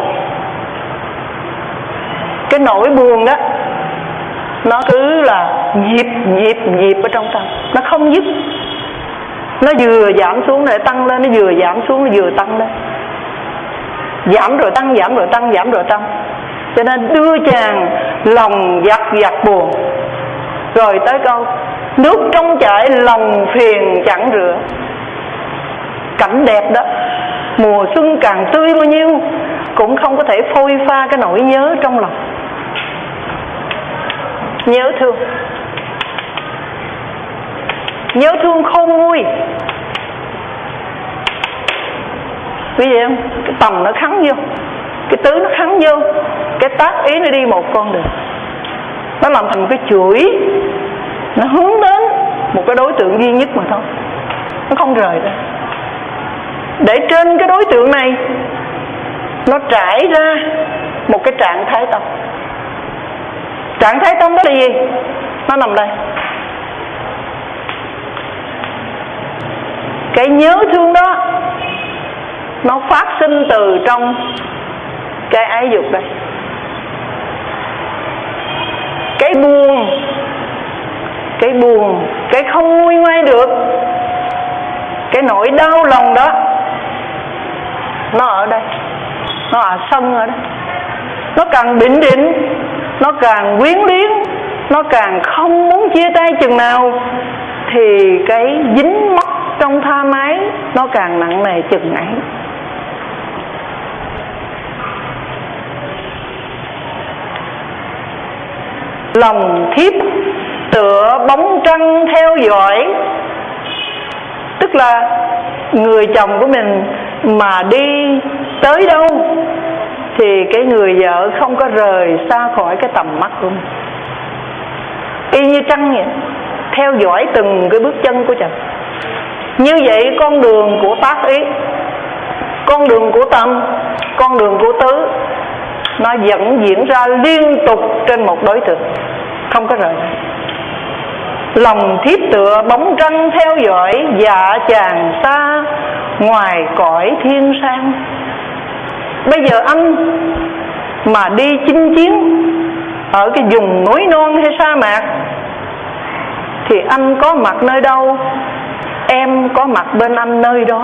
Cái nỗi buồn đó nó cứ là nhịp ở trong tâm, nó không dứt. Nó vừa giảm xuống rồi tăng lên, nó vừa giảm xuống, nó vừa tăng lên. Giảm rồi tăng, giảm rồi tăng, giảm rồi tăng. Cho nên đưa chàng lòng giặt giặt buồn. Rồi tới câu nước trong chảy lòng phiền chẳng rửa. Cảnh đẹp đó, mùa xuân càng tươi bao nhiêu cũng không có thể phôi pha cái nỗi nhớ trong lòng. Nhớ thương, nhớ thương khôn nguôi. Quý vị không? Cái tầm nó khắn vô, cái tứ nó khắn vô, cái tác ý nó đi một con đường. Nó làm thành một cái chuỗi, nó hướng đến một cái đối tượng duy nhất mà thôi. Nó không rời ra. Để trên cái đối tượng này nó trải ra một cái trạng thái tâm. Trạng thái tâm đó là gì? Nó nằm đây. Cái nhớ thương đó nó phát sinh từ trong cái ái dục đây. Cái buồn, cái không nguôi ngoai được, cái nỗi đau lòng đó nó ở đây, nó ở sân ở đây. Nó càng bình định, nó càng quyến luyến, nó càng không muốn chia tay chừng nào, thì cái dính mắc trong tha mái nó càng nặng nề chừng ấy. Lòng thiếp tựa bóng trăng theo dõi. Tức là người chồng của mình mà đi tới đâu thì cái người vợ không có rời xa khỏi cái tầm mắt của mình. Y như trăng vậy. theo dõi từng cái bước chân của chàng. Như vậy con đường của tác ý, con đường của tâm, con đường của tứ, nó vẫn diễn ra liên tục trên một đối tượng, không có rời. Lòng thiếp tựa bóng trăng theo dõi, dạ chàng xa ngoài cõi thiên sang. Bây giờ anh mà đi chinh chiến ở cái vùng núi non hay sa mạc thì anh có mặt nơi đâu, em có mặt bên anh nơi đó,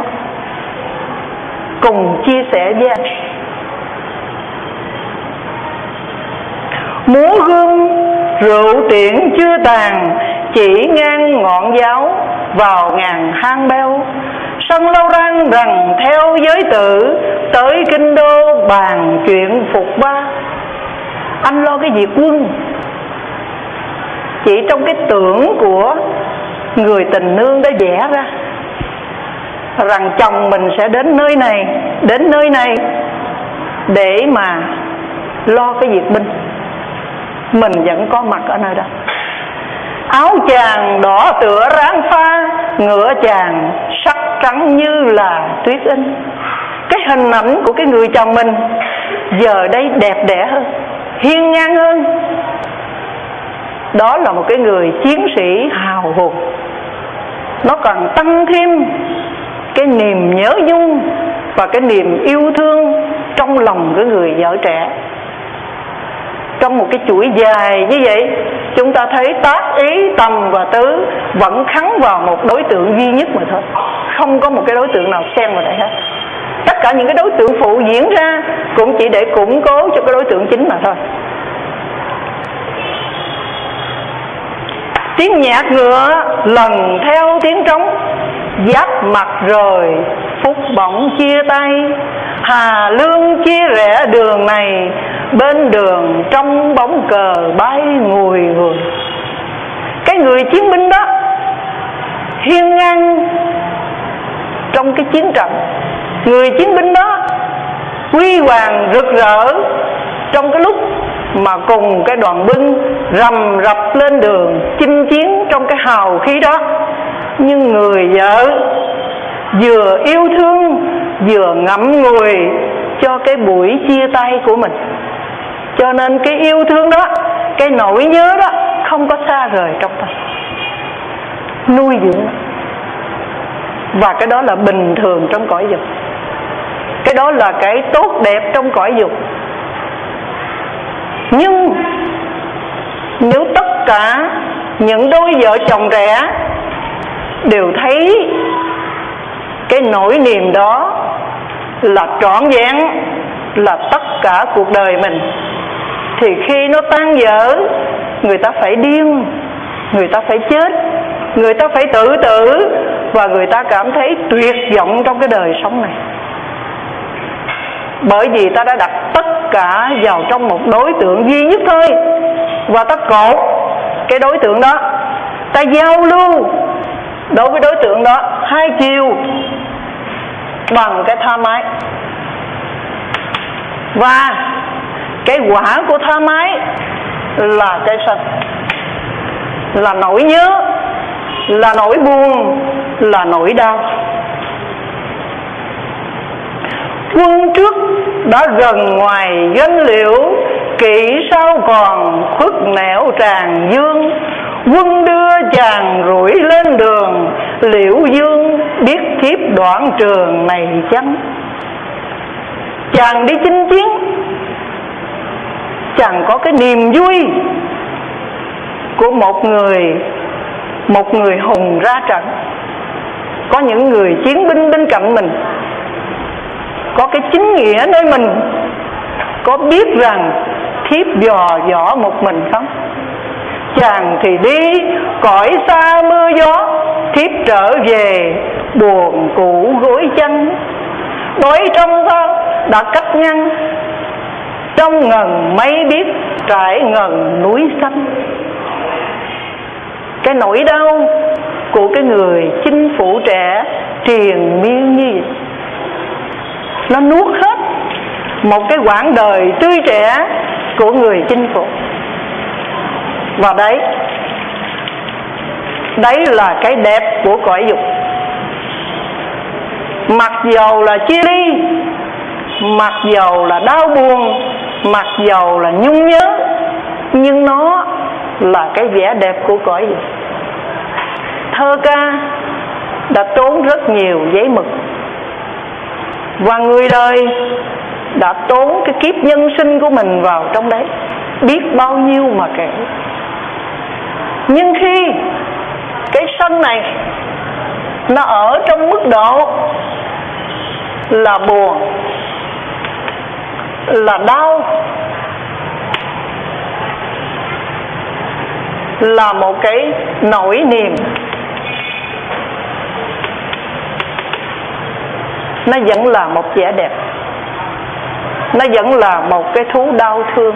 cùng chia sẻ với anh. Múa gươm rượu tiễn chưa tàn, chỉ ngang ngọn giáo vào ngàn hang beo. Sân lâu rang rằng theo giới tử, tới kinh đô bàn chuyện phục ba. Anh lo cái việc quân, chỉ trong cái tưởng của người tình nương đã vẽ ra rằng chồng mình sẽ đến nơi này, đến nơi này, để mà lo cái việc binh. Mình vẫn có mặt ở nơi đó. Áo chàng đỏ tựa ráng pha, ngựa chàng sắc trắng như là tuyết in. Cái hình ảnh của cái người chồng mình giờ đây đẹp đẽ hơn, hiên ngang hơn. Đó là một cái người chiến sĩ hào hùng. Nó còn tăng thêm cái niềm nhớ nhung và cái niềm yêu thương trong lòng cái người vợ trẻ. Trong một cái chuỗi dài như vậy, chúng ta thấy tác ý, tầm và tứ vẫn khắng vào một đối tượng duy nhất mà thôi, không có một cái đối tượng nào xen vào đây hết. Tất cả những cái đối tượng phụ diễn ra cũng chỉ để củng cố cho cái đối tượng chính mà thôi. Tiếng nhạc ngựa lần theo tiếng trống, giáp mặt rồi phút bỗng chia tay. Hà lương chia rẽ đường này, bên đường trong bóng cờ bay ngùi ngùi. Cái người chiến binh đó hiên ngang trong cái chiến trận, người chiến binh đó huy hoàng rực rỡ trong cái lúc mà cùng cái đoàn binh rầm rập lên đường chinh chiến trong cái hào khí đó. Nhưng người vợ vừa yêu thương vừa ngậm ngùi cho cái buổi chia tay của mình. Cho nên cái yêu thương đó, cái nỗi nhớ đó không có xa rời trong tâm, nuôi dưỡng. Và cái đó là bình thường trong cõi dục. Cái đó là cái tốt đẹp trong cõi dục. Nhưng nếu tất cả những đôi vợ chồng trẻ đều thấy cái nỗi niềm đó là trọn vẹn, là tất cả cuộc đời mình, thì khi nó tan vỡ, người ta phải điên, người ta phải chết, người ta phải tự tử, và người ta cảm thấy tuyệt vọng trong cái đời sống này. Bởi vì ta đã đặt tất cả vào trong một đối tượng duy nhất thôi, và ta cột cái đối tượng đó, ta giao lưu đối với đối tượng đó hai chiều bằng cái tha mái. Và cái quả của tha mái là cái sân, là nỗi nhớ, là nỗi buồn, là nỗi đau. Quân trước đã gần ngoài gánh liễu, kỵ sao còn khuất nẻo tràng dương. Quân đưa chàng rủi lên đường, liễu dương biết thiếp đoạn trường này chăng. Chàng đi chinh chiến, chàng có cái niềm vui của một người hùng ra trận. Có những người chiến binh bên cạnh mình, có cái chính nghĩa nơi mình, có biết rằng thiếp dò dỏ một mình không. Chàng thì đi cõi xa mưa gió, thiếp trở về buồn cũ gối chăn. Đói trong thơ đã cách ngăn, trong ngần mây biết trải ngần núi xanh. Cái nỗi đau của cái người chinh phụ trẻ triền miên như vậy, nó nuốt hết một cái quãng đời tươi trẻ của người chinh phục. Và đấy, Đấy là cái đẹp của cõi dục. Mặc dầu là chia ly, mặc dầu là đau buồn, mặc dầu là nhung nhớ, nhưng nó là cái vẻ đẹp của cõi dục. Thơ ca đã tốn rất nhiều giấy mực, và người đời đã tốn cái kiếp nhân sinh của mình vào trong đấy, biết bao nhiêu mà kể. Nhưng khi cái sân này nó ở trong mức độ là buồn, là đau, là một cái nỗi niềm, nó vẫn là một vẻ đẹp, nó vẫn là một cái thú đau thương.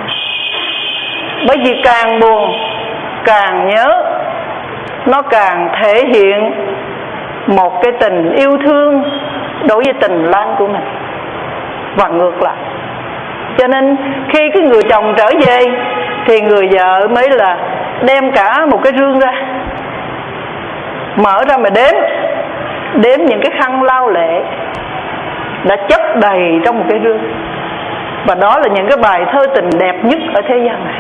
Bởi vì càng buồn, càng nhớ, nó càng thể hiện một cái tình yêu thương đối với tình lang của mình, và ngược lại. Cho nên khi cái người chồng trở về thì người vợ mới là đem cả một cái rương ra, mở ra mà đếm những cái khăn lau lệ đã chất đầy trong một cái rương. Và đó là những cái bài thơ tình đẹp nhất ở thế gian này.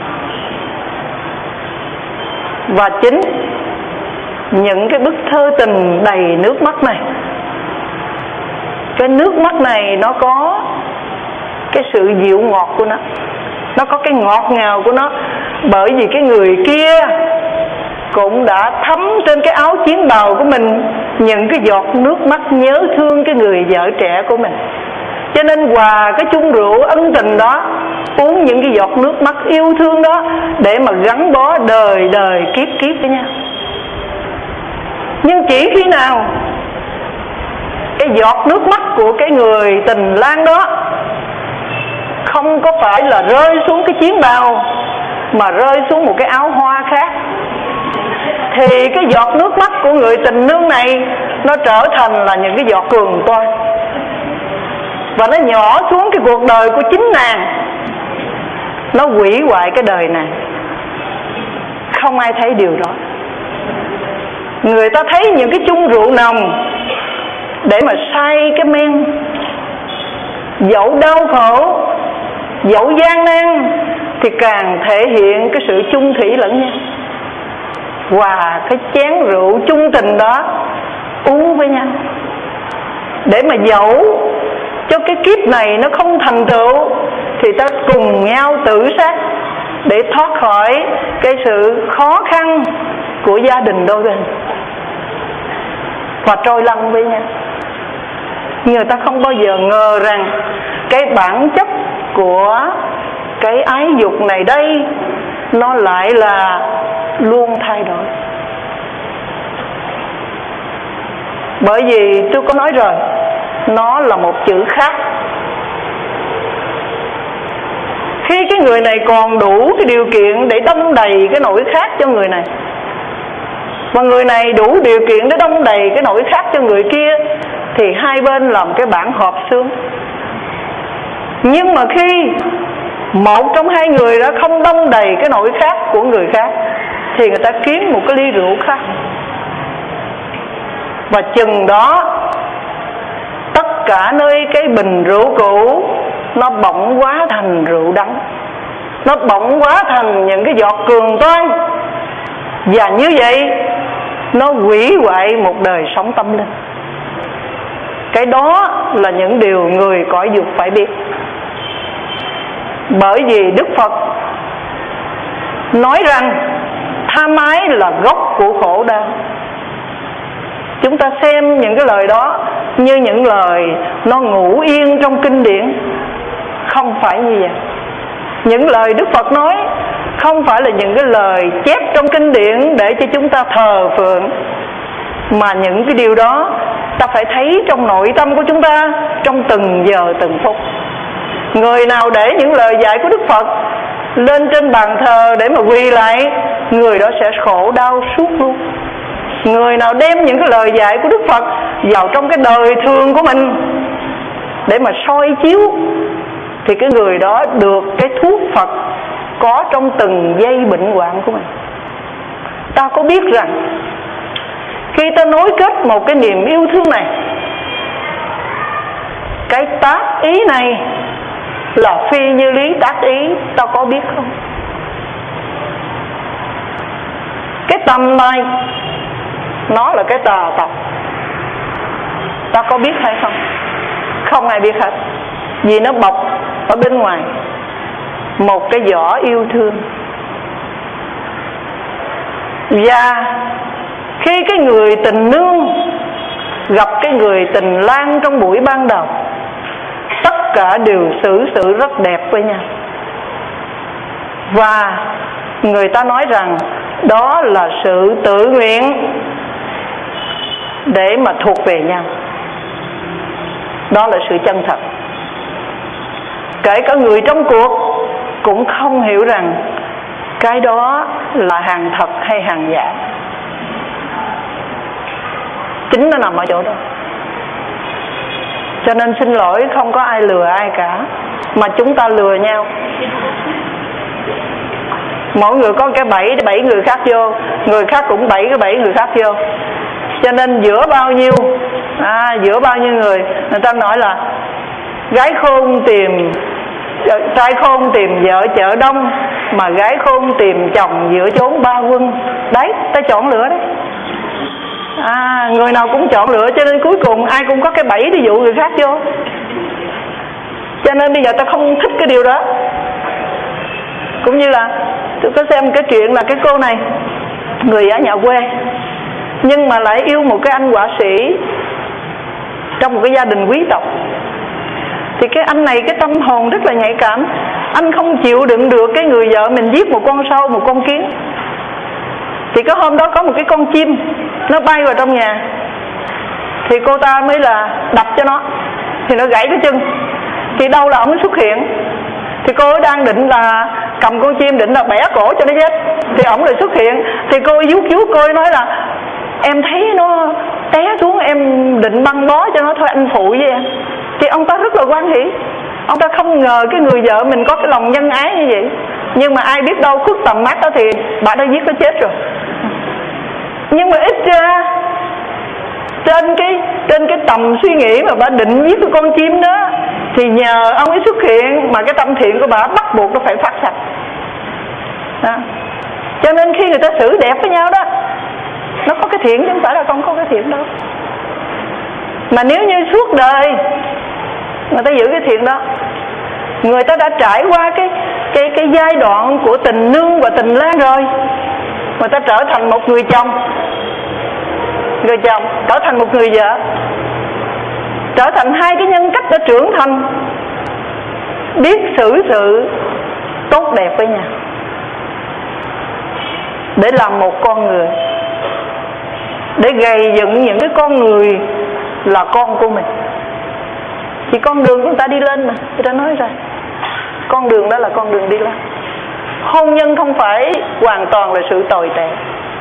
Và chính những cái bức thơ tình đầy nước mắt này, cái nước mắt này nó có cái sự dịu ngọt của nó có cái ngọt ngào của nó. Bởi vì cái người kia cũng đã thấm trên cái áo chiến bào của mình những cái giọt nước mắt nhớ thương cái người vợ trẻ của mình. Cho nên hòa cái chung rượu ân tình đó, uống những cái giọt nước mắt yêu thương đó để mà gắn bó đời đời kiếp kiếp với nhau. Nhưng chỉ khi nào cái giọt nước mắt của cái người tình lang đó không có phải là rơi xuống cái chiến bào, mà rơi xuống một cái áo hoa khác, thì cái giọt nước mắt của người tình nương này nó trở thành là những cái giọt cường toan, và nó nhỏ xuống cái cuộc đời của chính nàng, nó hủy hoại cái đời nàng. Không ai thấy điều đó. Người ta thấy những cái chung rượu nồng để mà say cái men, dẫu đau khổ, dẫu gian nan, thì càng thể hiện cái sự chung thủy lẫn nhau. Và cái chén rượu chung tình đó uống với nhau, để mà dẫu cho cái kiếp này nó không thành tựu thì ta cùng nhau tự sát để thoát khỏi cái sự khó khăn của gia đình đôi bên, và trôi lăn với nhau. Người ta không bao giờ ngờ rằng cái bản chất của cái ái dục này đây nó lại là luôn thay đổi. Bởi vì tôi có nói rồi, nó là một chữ khác. Khi cái người này còn đủ cái điều kiện để đong đầy cái nỗi khác cho người này, và người này đủ điều kiện để đong đầy cái nỗi khác cho người kia, thì hai bên làm cái bản hợp xương. Nhưng mà khi một trong hai người đã không đong đầy cái nỗi khác của người khác, thì người ta kiếm một cái ly rượu khác, và chừng đó tất cả nơi cái bình rượu cũ nó bỗng hóa thành rượu đắng, nó bỗng hóa thành những cái giọt cường toan. Và như vậy nó hủy hoại một đời sống tâm linh. Cái đó là những điều người cõi dục phải biết. Bởi vì Đức Phật nói rằng tham ái là gốc của khổ đau. Chúng ta xem những cái lời đó như những lời nó ngủ yên trong kinh điển. Không phải như vậy. Những lời Đức Phật nói không phải là những cái lời chép trong kinh điển để cho chúng ta thờ phượng, mà những cái điều đó ta phải thấy trong nội tâm của chúng ta trong từng giờ từng phút. Người nào để những lời dạy của Đức Phật lên trên bàn thờ để mà quỳ lại, người đó sẽ khổ đau suốt luôn. Người nào đem những cái lời dạy của Đức Phật vào trong cái đời thường của mình để mà soi chiếu, thì cái người đó được cái thuốc Phật có trong từng giây bệnh hoạn của mình. Ta ta có biết rằng khi ta nối kết một cái niềm yêu thương này, cái tác ý này là phi như lý tác ý, ta có biết không? Cái tâm này nó là cái tà tập, ta có biết hay không? Không ai biết hết, vì nó bọc ở bên ngoài một cái vỏ yêu thương. Và khi cái người tình nương gặp cái người tình lang trong buổi ban đầu, tất cả đều xử sự rất đẹp với nhau. Và người ta nói rằng đó là sự tự nguyện để mà thuộc về nhau. Đó là sự chân thật. Kể cả người trong cuộc cũng không hiểu rằng cái đó là hàng thật hay hàng giả. Chính nó nằm ở chỗ đó. Cho nên xin lỗi, không có ai lừa ai cả, mà chúng ta lừa nhau. Mỗi người có cái bẫy người khác vô, người khác cũng bẫy người khác vô. Cho nên giữa bao nhiêu người ta nói là trai khôn tìm vợ chợ đông, mà gái khôn tìm chồng giữa chốn ba quân. Đấy, ta chọn lựa đấy. Người nào cũng chọn lựa, cho nên cuối cùng ai cũng có cái bẫy để dụ người khác vô. Cho nên bây giờ ta không thích cái điều đó. Cũng như là tôi có xem cái chuyện là cái cô này, người ở nhà quê, nhưng mà lại yêu một cái anh họa sĩ trong một cái gia đình quý tộc. Thì cái anh này cái tâm hồn rất là nhạy cảm. Anh không chịu đựng được cái người vợ mình giết một con sâu, một con kiến. Thì cái hôm đó có một cái con chim nó bay vào trong nhà, thì cô ta mới là đập cho nó, thì nó gãy cái chân. Thì đâu là ông xuất hiện. Thì cô ấy đang định là cầm con chim định là bẻ cổ cho nó chết, thì ổng lại xuất hiện. Thì cô ấy vuốt cô ấy nói là em thấy nó té xuống, em định băng bó cho nó thôi, anh phụ với em. Thì ông ta rất là hoan hỉ. Ông ta không ngờ cái người vợ mình có cái lòng nhân ái như vậy. Nhưng mà ai biết đâu khuất tầm mắt đó thì bà đã giết nó chết rồi. Nhưng mà ít ra trên cái tầm suy nghĩ mà bà định giết cái con chim đó, thì nhờ ông ấy xuất hiện mà cái tâm thiện của bà bắt buộc nó phải phát sạch đó. Cho nên khi người ta xử đẹp với nhau đó, nó có cái thiện chứ không phải là không có cái thiện đâu. Mà nếu như suốt đời người ta giữ cái thiện đó, người ta đã trải qua cái giai đoạn của tình nương và tình lang rồi, người ta trở thành một người chồng, trở thành một người vợ, trở thành hai cái nhân cách đã trưởng thành, biết xử sự tốt đẹp với nhau để làm một con người, để gầy dựng những cái con người là con của mình. Thì con đường chúng ta đi lên mà, người ta nói rồi, con đường đó là con đường đi lên. Hôn nhân không phải hoàn toàn là sự tồi tệ,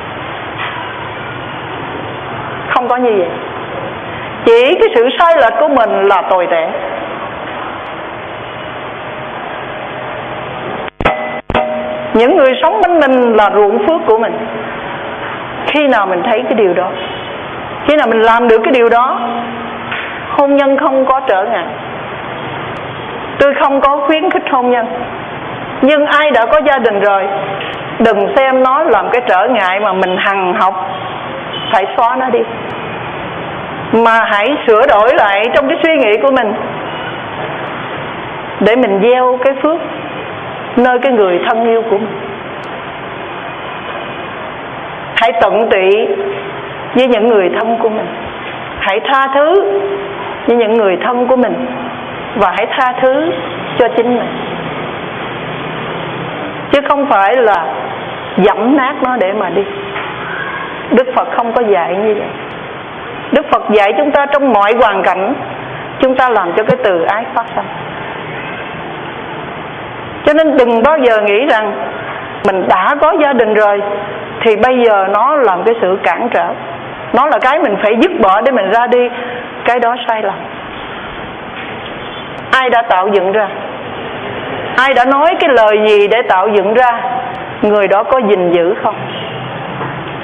không có như vậy. Chỉ cái sự sai lệch của mình là tồi tệ. Những người sống bên mình là ruộng phước của mình. Khi nào mình thấy cái điều đó, khi nào mình làm được cái điều đó, hôn nhân không có trở ngại. Tôi không có khuyến khích hôn nhân, nhưng ai đã có gia đình rồi, đừng xem nó làm cái trở ngại mà mình hằng học phải xóa nó đi, mà hãy sửa đổi lại trong cái suy nghĩ của mình để mình gieo cái phước nơi cái người thân yêu của mình. Hãy tận tụy với những người thân của mình, hãy tha thứ với những người thân của mình, và hãy tha thứ cho chính mình, chứ không phải là dẫm nát nó để mà đi. Đức Phật không có dạy như vậy. Đức Phật dạy chúng ta trong mọi hoàn cảnh chúng ta làm cho cái từ ái phát sinh. Cho nên đừng bao giờ nghĩ rằng mình đã có gia đình rồi thì bây giờ nó làm cái sự cản trở, nó là cái mình phải dứt bỏ để mình ra đi. Cái đó sai lầm. Ai đã tạo dựng ra, ai đã nói cái lời gì để tạo dựng ra, người đó có gìn giữ không?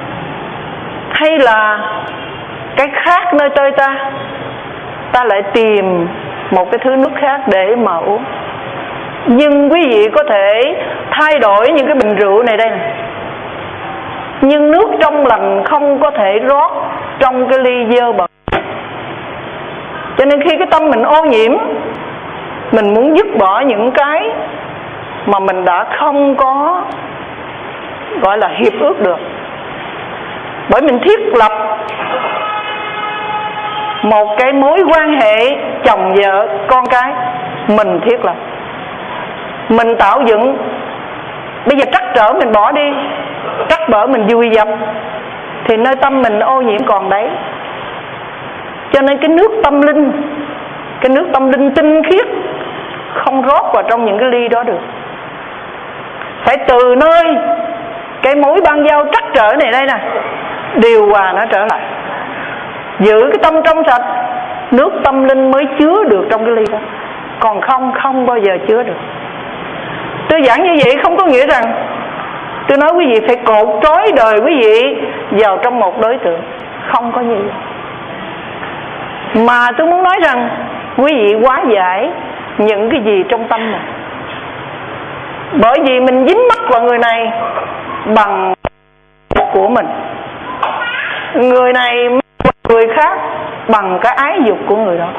hay là cái khác nơi tôi ta lại tìm một cái thứ nước khác để mà uống. Nhưng quý vị có thể thay đổi những cái bình rượu này đây này, nhưng nước trong lành không có thể rót trong cái ly dơ bẩn. Cho nên khi cái tâm mình ô nhiễm, mình muốn dứt bỏ những cái mà mình đã không có gọi là hiệp ước được, bởi mình thiết lập một cái mối quan hệ chồng vợ con cái, mình thiết lập, mình tạo dựng. Bây giờ trắc trở mình bỏ đi, trắc bở mình vùi dập, thì nơi tâm mình ô nhiễm còn đấy. Cho nên cái nước tâm linh, cái nước tâm linh tinh khiết không rót vào trong những cái ly đó được. Phải từ nơi cái mối ban giao trắc trở này đây nè, điều hòa nó trở lại, giữ cái tâm trong sạch, nước tâm linh mới chứa được trong cái ly đó. Còn không bao giờ chứa được. Tôi giảng như vậy không có nghĩa rằng tôi nói quý vị phải cột trói đời quý vị vào trong một đối tượng, không có như vậy. Mà tôi muốn nói rằng quý vị hóa giải những cái gì trong tâm này. Bởi vì mình dính mắc vào người này bằng của mình, người này mắc vào người khác bằng cái ái dục của người đó.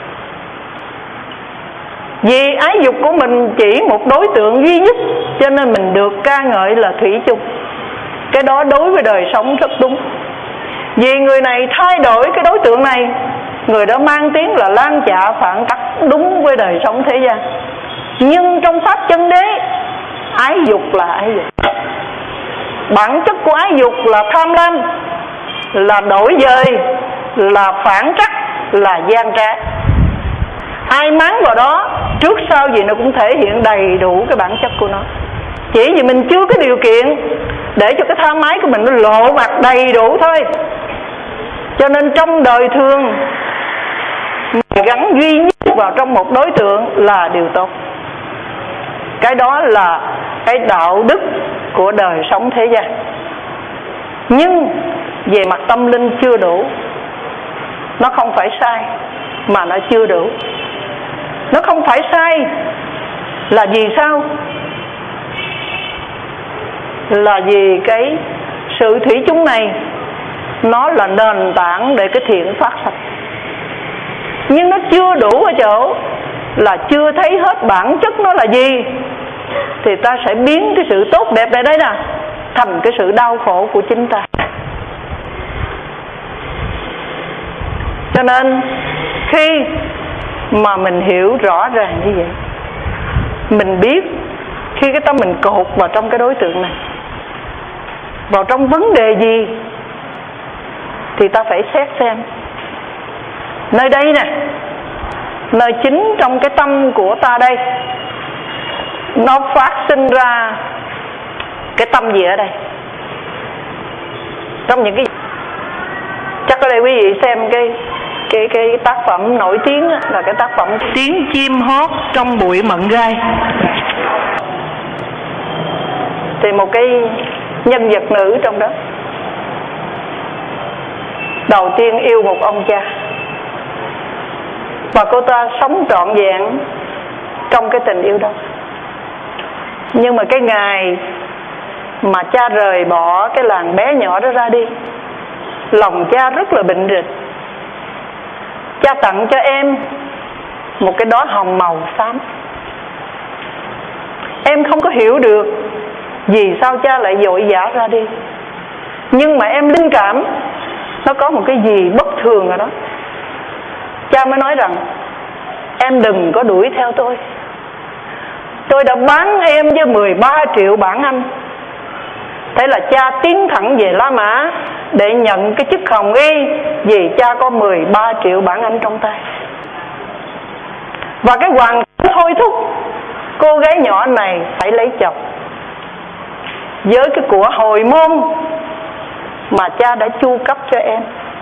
Vì ái dục của mình chỉ một đối tượng duy nhất, cho nên mình được ca ngợi là thủy chung. Cái đó đối với đời sống rất đúng. Vì người này thay đổi cái đối tượng này, người đó mang tiếng là lan chạ phản tắc, đúng với đời sống thế gian. Nhưng trong pháp chân đế, ái dục là ái dục. Bản chất của ái dục là tham lam, là đổi dời, là phản trắc, là gian trá. Ai máng vào đó, trước sau gì nó cũng thể hiện đầy đủ cái bản chất của nó. Chỉ vì mình chưa có điều kiện để cho cái tham ái của mình nó lộ mặt đầy đủ thôi. Cho nên trong đời thường, mình gắn duy nhất vào trong một đối tượng là điều tốt. Cái đó là cái đạo đức của đời sống thế gian. Nhưng về mặt tâm linh chưa đủ. Nó không phải sai, mà nó chưa đủ. Nó không phải sai là vì sao? Là vì cái sự thủy chung này nó là nền tảng để cái thiện phát sinh. Nhưng nó chưa đủ ở chỗ là chưa thấy hết bản chất nó là gì, thì ta sẽ biến cái sự tốt đẹp này đây nè thành cái sự đau khổ của chính ta. Cho nên khi mà mình hiểu rõ ràng như vậy, mình biết khi cái tâm mình cột vào trong cái đối tượng này, vào trong vấn đề gì, thì ta phải xét xem nơi đây nè, nơi chính trong cái tâm của ta đây, nó phát sinh ra cái tâm gì ở đây. Trong những cái, chắc ở đây quý vị xem cái tác phẩm nổi tiếng là cái tác phẩm Tiếng chim hót trong bụi mận gai. Thì một cái nhân vật nữ trong đó đầu tiên yêu một ông cha, và cô ta sống trọn vẹn trong cái tình yêu đó. Nhưng mà cái ngày mà cha rời bỏ cái làng bé nhỏ đó ra đi, lòng cha rất là bệnh rịch. Cha tặng cho em một cái đóa hồng màu xám. Em không có hiểu được vì sao cha lại vội vã ra đi, nhưng mà em linh cảm nó có một cái gì bất thường ở đó. Cha mới nói rằng em đừng có đuổi theo tôi. Tôi đã bán em với 13 triệu bảng Anh. Thế là cha tiến thẳng về La Mã để nhận cái chức hồng y, vì cha có 13 triệu bảng Anh trong tay. Và cái hoàn cảnh thôi thúc cô gái nhỏ này phải lấy chồng với cái của hồi môn mà cha đã chu cấp cho em.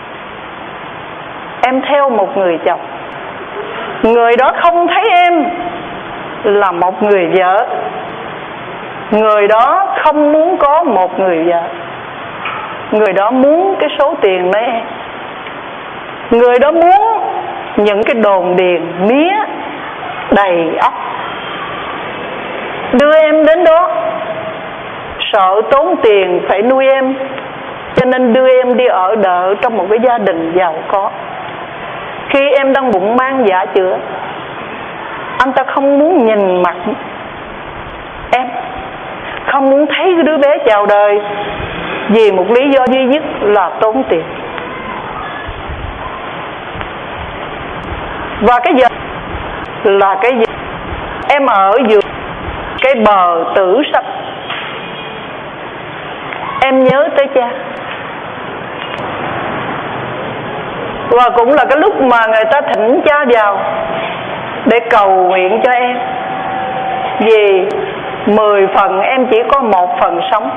Em theo một người chồng, người đó không thấy em là một người vợ, người đó không muốn có một người vợ, người đó muốn cái số tiền đó em. Người đó muốn những cái đồn điền mía đầy ắp. Đưa em đến đó, sợ tốn tiền phải nuôi em, cho nên đưa em đi ở đợ trong một cái gia đình giàu có. Khi em đang bụng mang dạ chữa, anh ta không muốn nhìn mặt em, không muốn thấy cái đứa bé chào đời, vì một lý do duy nhất là tốn tiền. Và cái giờ là cái gì? Em ở giữa cái bờ tử sắc, em nhớ tới cha. Và cũng là cái lúc mà người ta thỉnh cha vào để cầu nguyện cho em, vì 10 phần em chỉ có 1 phần sống.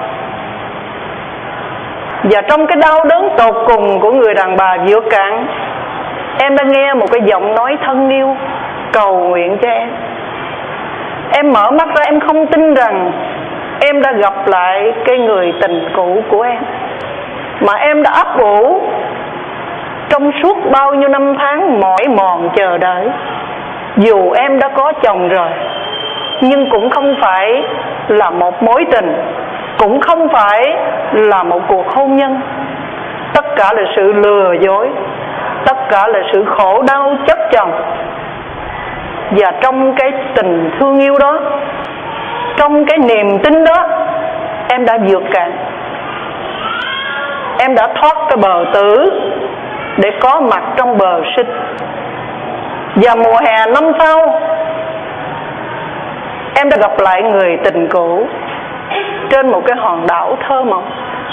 Và trong cái đau đớn tột cùng của người đàn bà vượt cạn, em đã nghe một cái giọng nói thân yêu cầu nguyện cho em. Em mở mắt ra, em không tin rằng em đã gặp lại cái người tình cũ của em, mà em đã ấp ủ trong suốt bao nhiêu năm tháng mỏi mòn chờ đợi. Dù em đã có chồng rồi, nhưng cũng không phải là một mối tình, cũng không phải là một cuộc hôn nhân. Tất cả là sự lừa dối, tất cả là sự khổ đau chất chồng. Và trong cái tình thương yêu đó, trong cái niềm tin đó, em đã vượt cạn. Em đã thoát cái bờ tử để có mặt trong bờ sinh. Và mùa hè năm sau, em đã gặp lại người tình cũ trên một cái hòn đảo thơ mộng.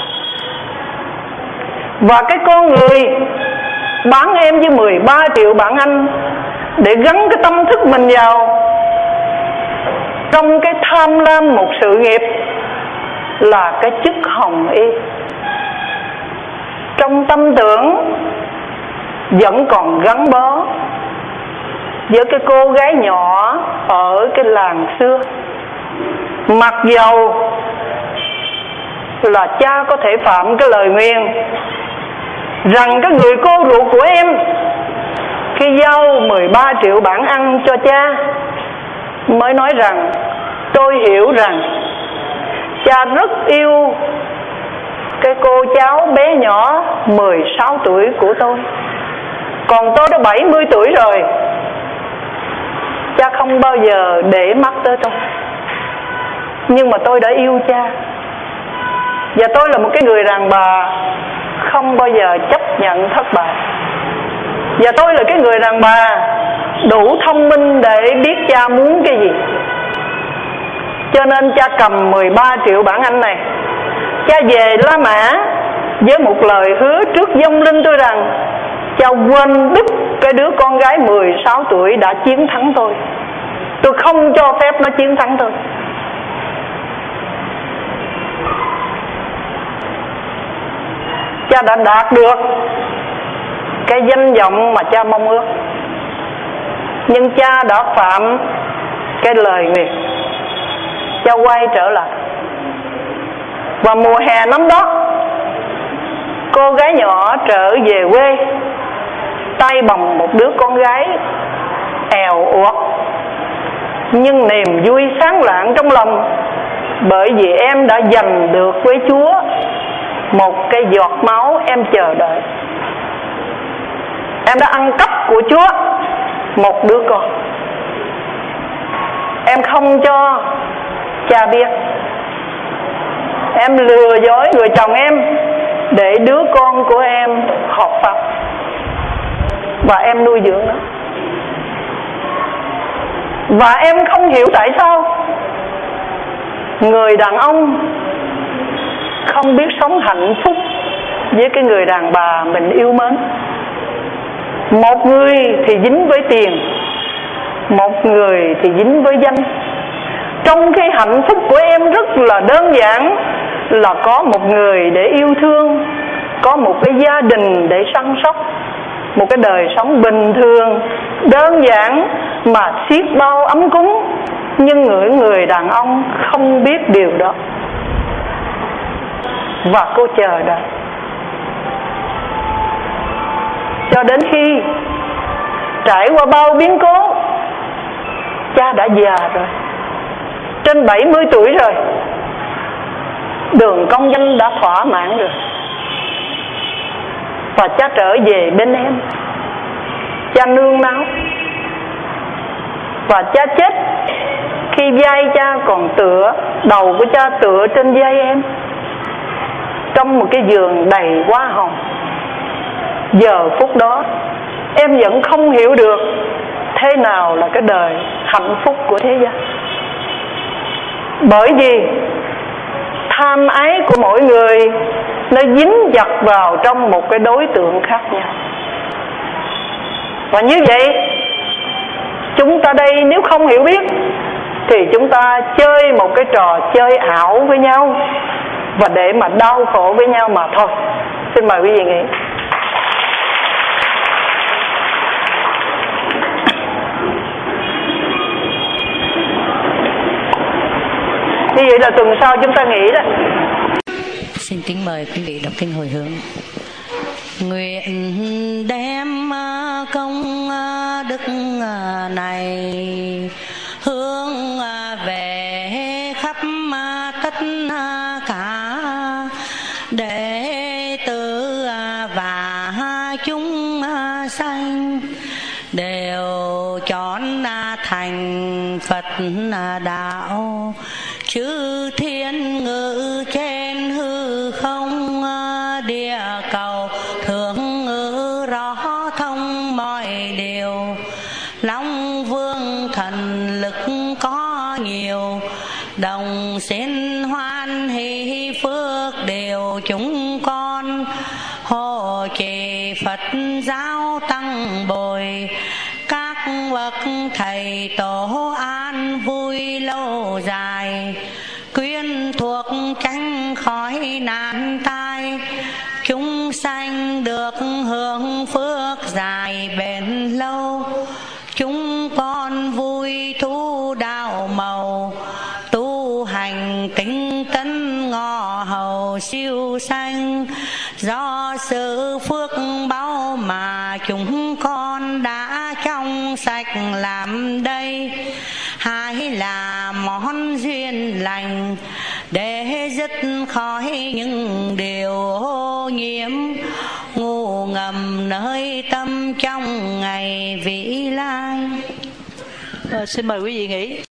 Và cái con người bán em với 13 triệu bảng Anh để gắn cái tâm thức mình vào trong cái tham lam một sự nghiệp là cái chức hồng y. Trong tâm tưởng vẫn còn gắn bó với cái cô gái nhỏ ở cái làng xưa. Mặc dầu là cha có thể phạm cái lời nguyền rằng cái người cô ruột của em khi giao 13 triệu bảng Anh cho cha mới nói rằng tôi hiểu rằng cha rất yêu cái cô cháu bé nhỏ 16 tuổi của tôi, còn tôi đã 70 tuổi rồi. Cha không bao giờ để mắt tới tôi, nhưng mà tôi đã yêu cha. Và tôi là một cái người đàn bà không bao giờ chấp nhận thất bại. Và tôi là cái người đàn bà đủ thông minh để biết cha muốn cái gì. Cho nên cha cầm 13 triệu bảng Anh này, cha về La Mã với một lời hứa trước vong linh tôi rằng cha quên đứt cái đứa con gái 16 tuổi đã chiến thắng tôi. Tôi không cho phép nó chiến thắng tôi. Cha đã đạt được cái danh vọng mà cha mong ước, nhưng cha đã phạm cái lời nguyền. Cha quay trở lại. Và mùa hè năm đó, cô gái nhỏ trở về quê tay bồng một đứa con gái èo uột, nhưng niềm vui sáng lạng trong lòng, bởi vì em đã giành được với Chúa một cái giọt máu em chờ đợi. Em đã ăn cắp của Chúa một đứa con. Em không cho cha biết. Em lừa dối người chồng em để đứa con của em học Phật, và em nuôi dưỡng nó. Và em không hiểu tại sao người đàn ông không biết sống hạnh phúc với cái người đàn bà mình yêu mến. Một người thì dính với tiền, một người thì dính với danh. Trong khi hạnh phúc của em rất là đơn giản, là có một người để yêu thương, có một cái gia đình để săn sóc, một cái đời sống bình thường, đơn giản mà xiết bao ấm cúng. Nhưng người đàn ông không biết điều đó, và cô chờ đợi. cho đến khi trải qua bao biến cố, cha đã già rồi, trên 70 tuổi rồi, đường công danh đã thỏa mãn rồi, và cha trở về bên em. Cha nương náu, và cha chết khi vai cha còn tựa, đầu của cha tựa trên vai em, trong một cái giường đầy hoa hồng. Giờ phút đó em vẫn không hiểu được thế nào là cái đời hạnh phúc của thế gian. Bởi vì tham ái của mỗi người nó dính dặt vào trong một cái đối tượng khác nhau. Và như vậy, chúng ta đây nếu không hiểu biết thì chúng ta chơi một cái trò chơi ảo với nhau, và để mà đau khổ với nhau mà thôi. Xin mời quý vị nghĩ. Như vậy là tuần sau chúng ta nghỉ đó. Xin kính mời quý vị đọc kinh hồi hướng. Nguyện đem công đức này hướng về khắp tất cả đệ tử và chúng sanh, đều chọn thành Phật đạo, chư thiên ngự trên hư không, địa cầu thường ngự rõ thông mọi điều, Long Vương thần lực có nhiều, đồng xin hoan hỷ phước đều chúng con, hộ trì Phật giáo tăng bồi, các bậc thầy tổ an vui lâu dài, quyến thuộc tránh khỏi nạn tai, chúng sanh được hưởng phước dài bền lâu, chúng con vui thu đạo màu, tu hành tinh tấn ngọ hầu siêu sanh, do sự phước báu mà chúng con đã trong sạch làm đây, hay là món duyên lành để dứt khỏi những điều ô nhiễm ngu ngầm nơi tâm trong ngày vĩ lai. Xin mời quý vị nghỉ.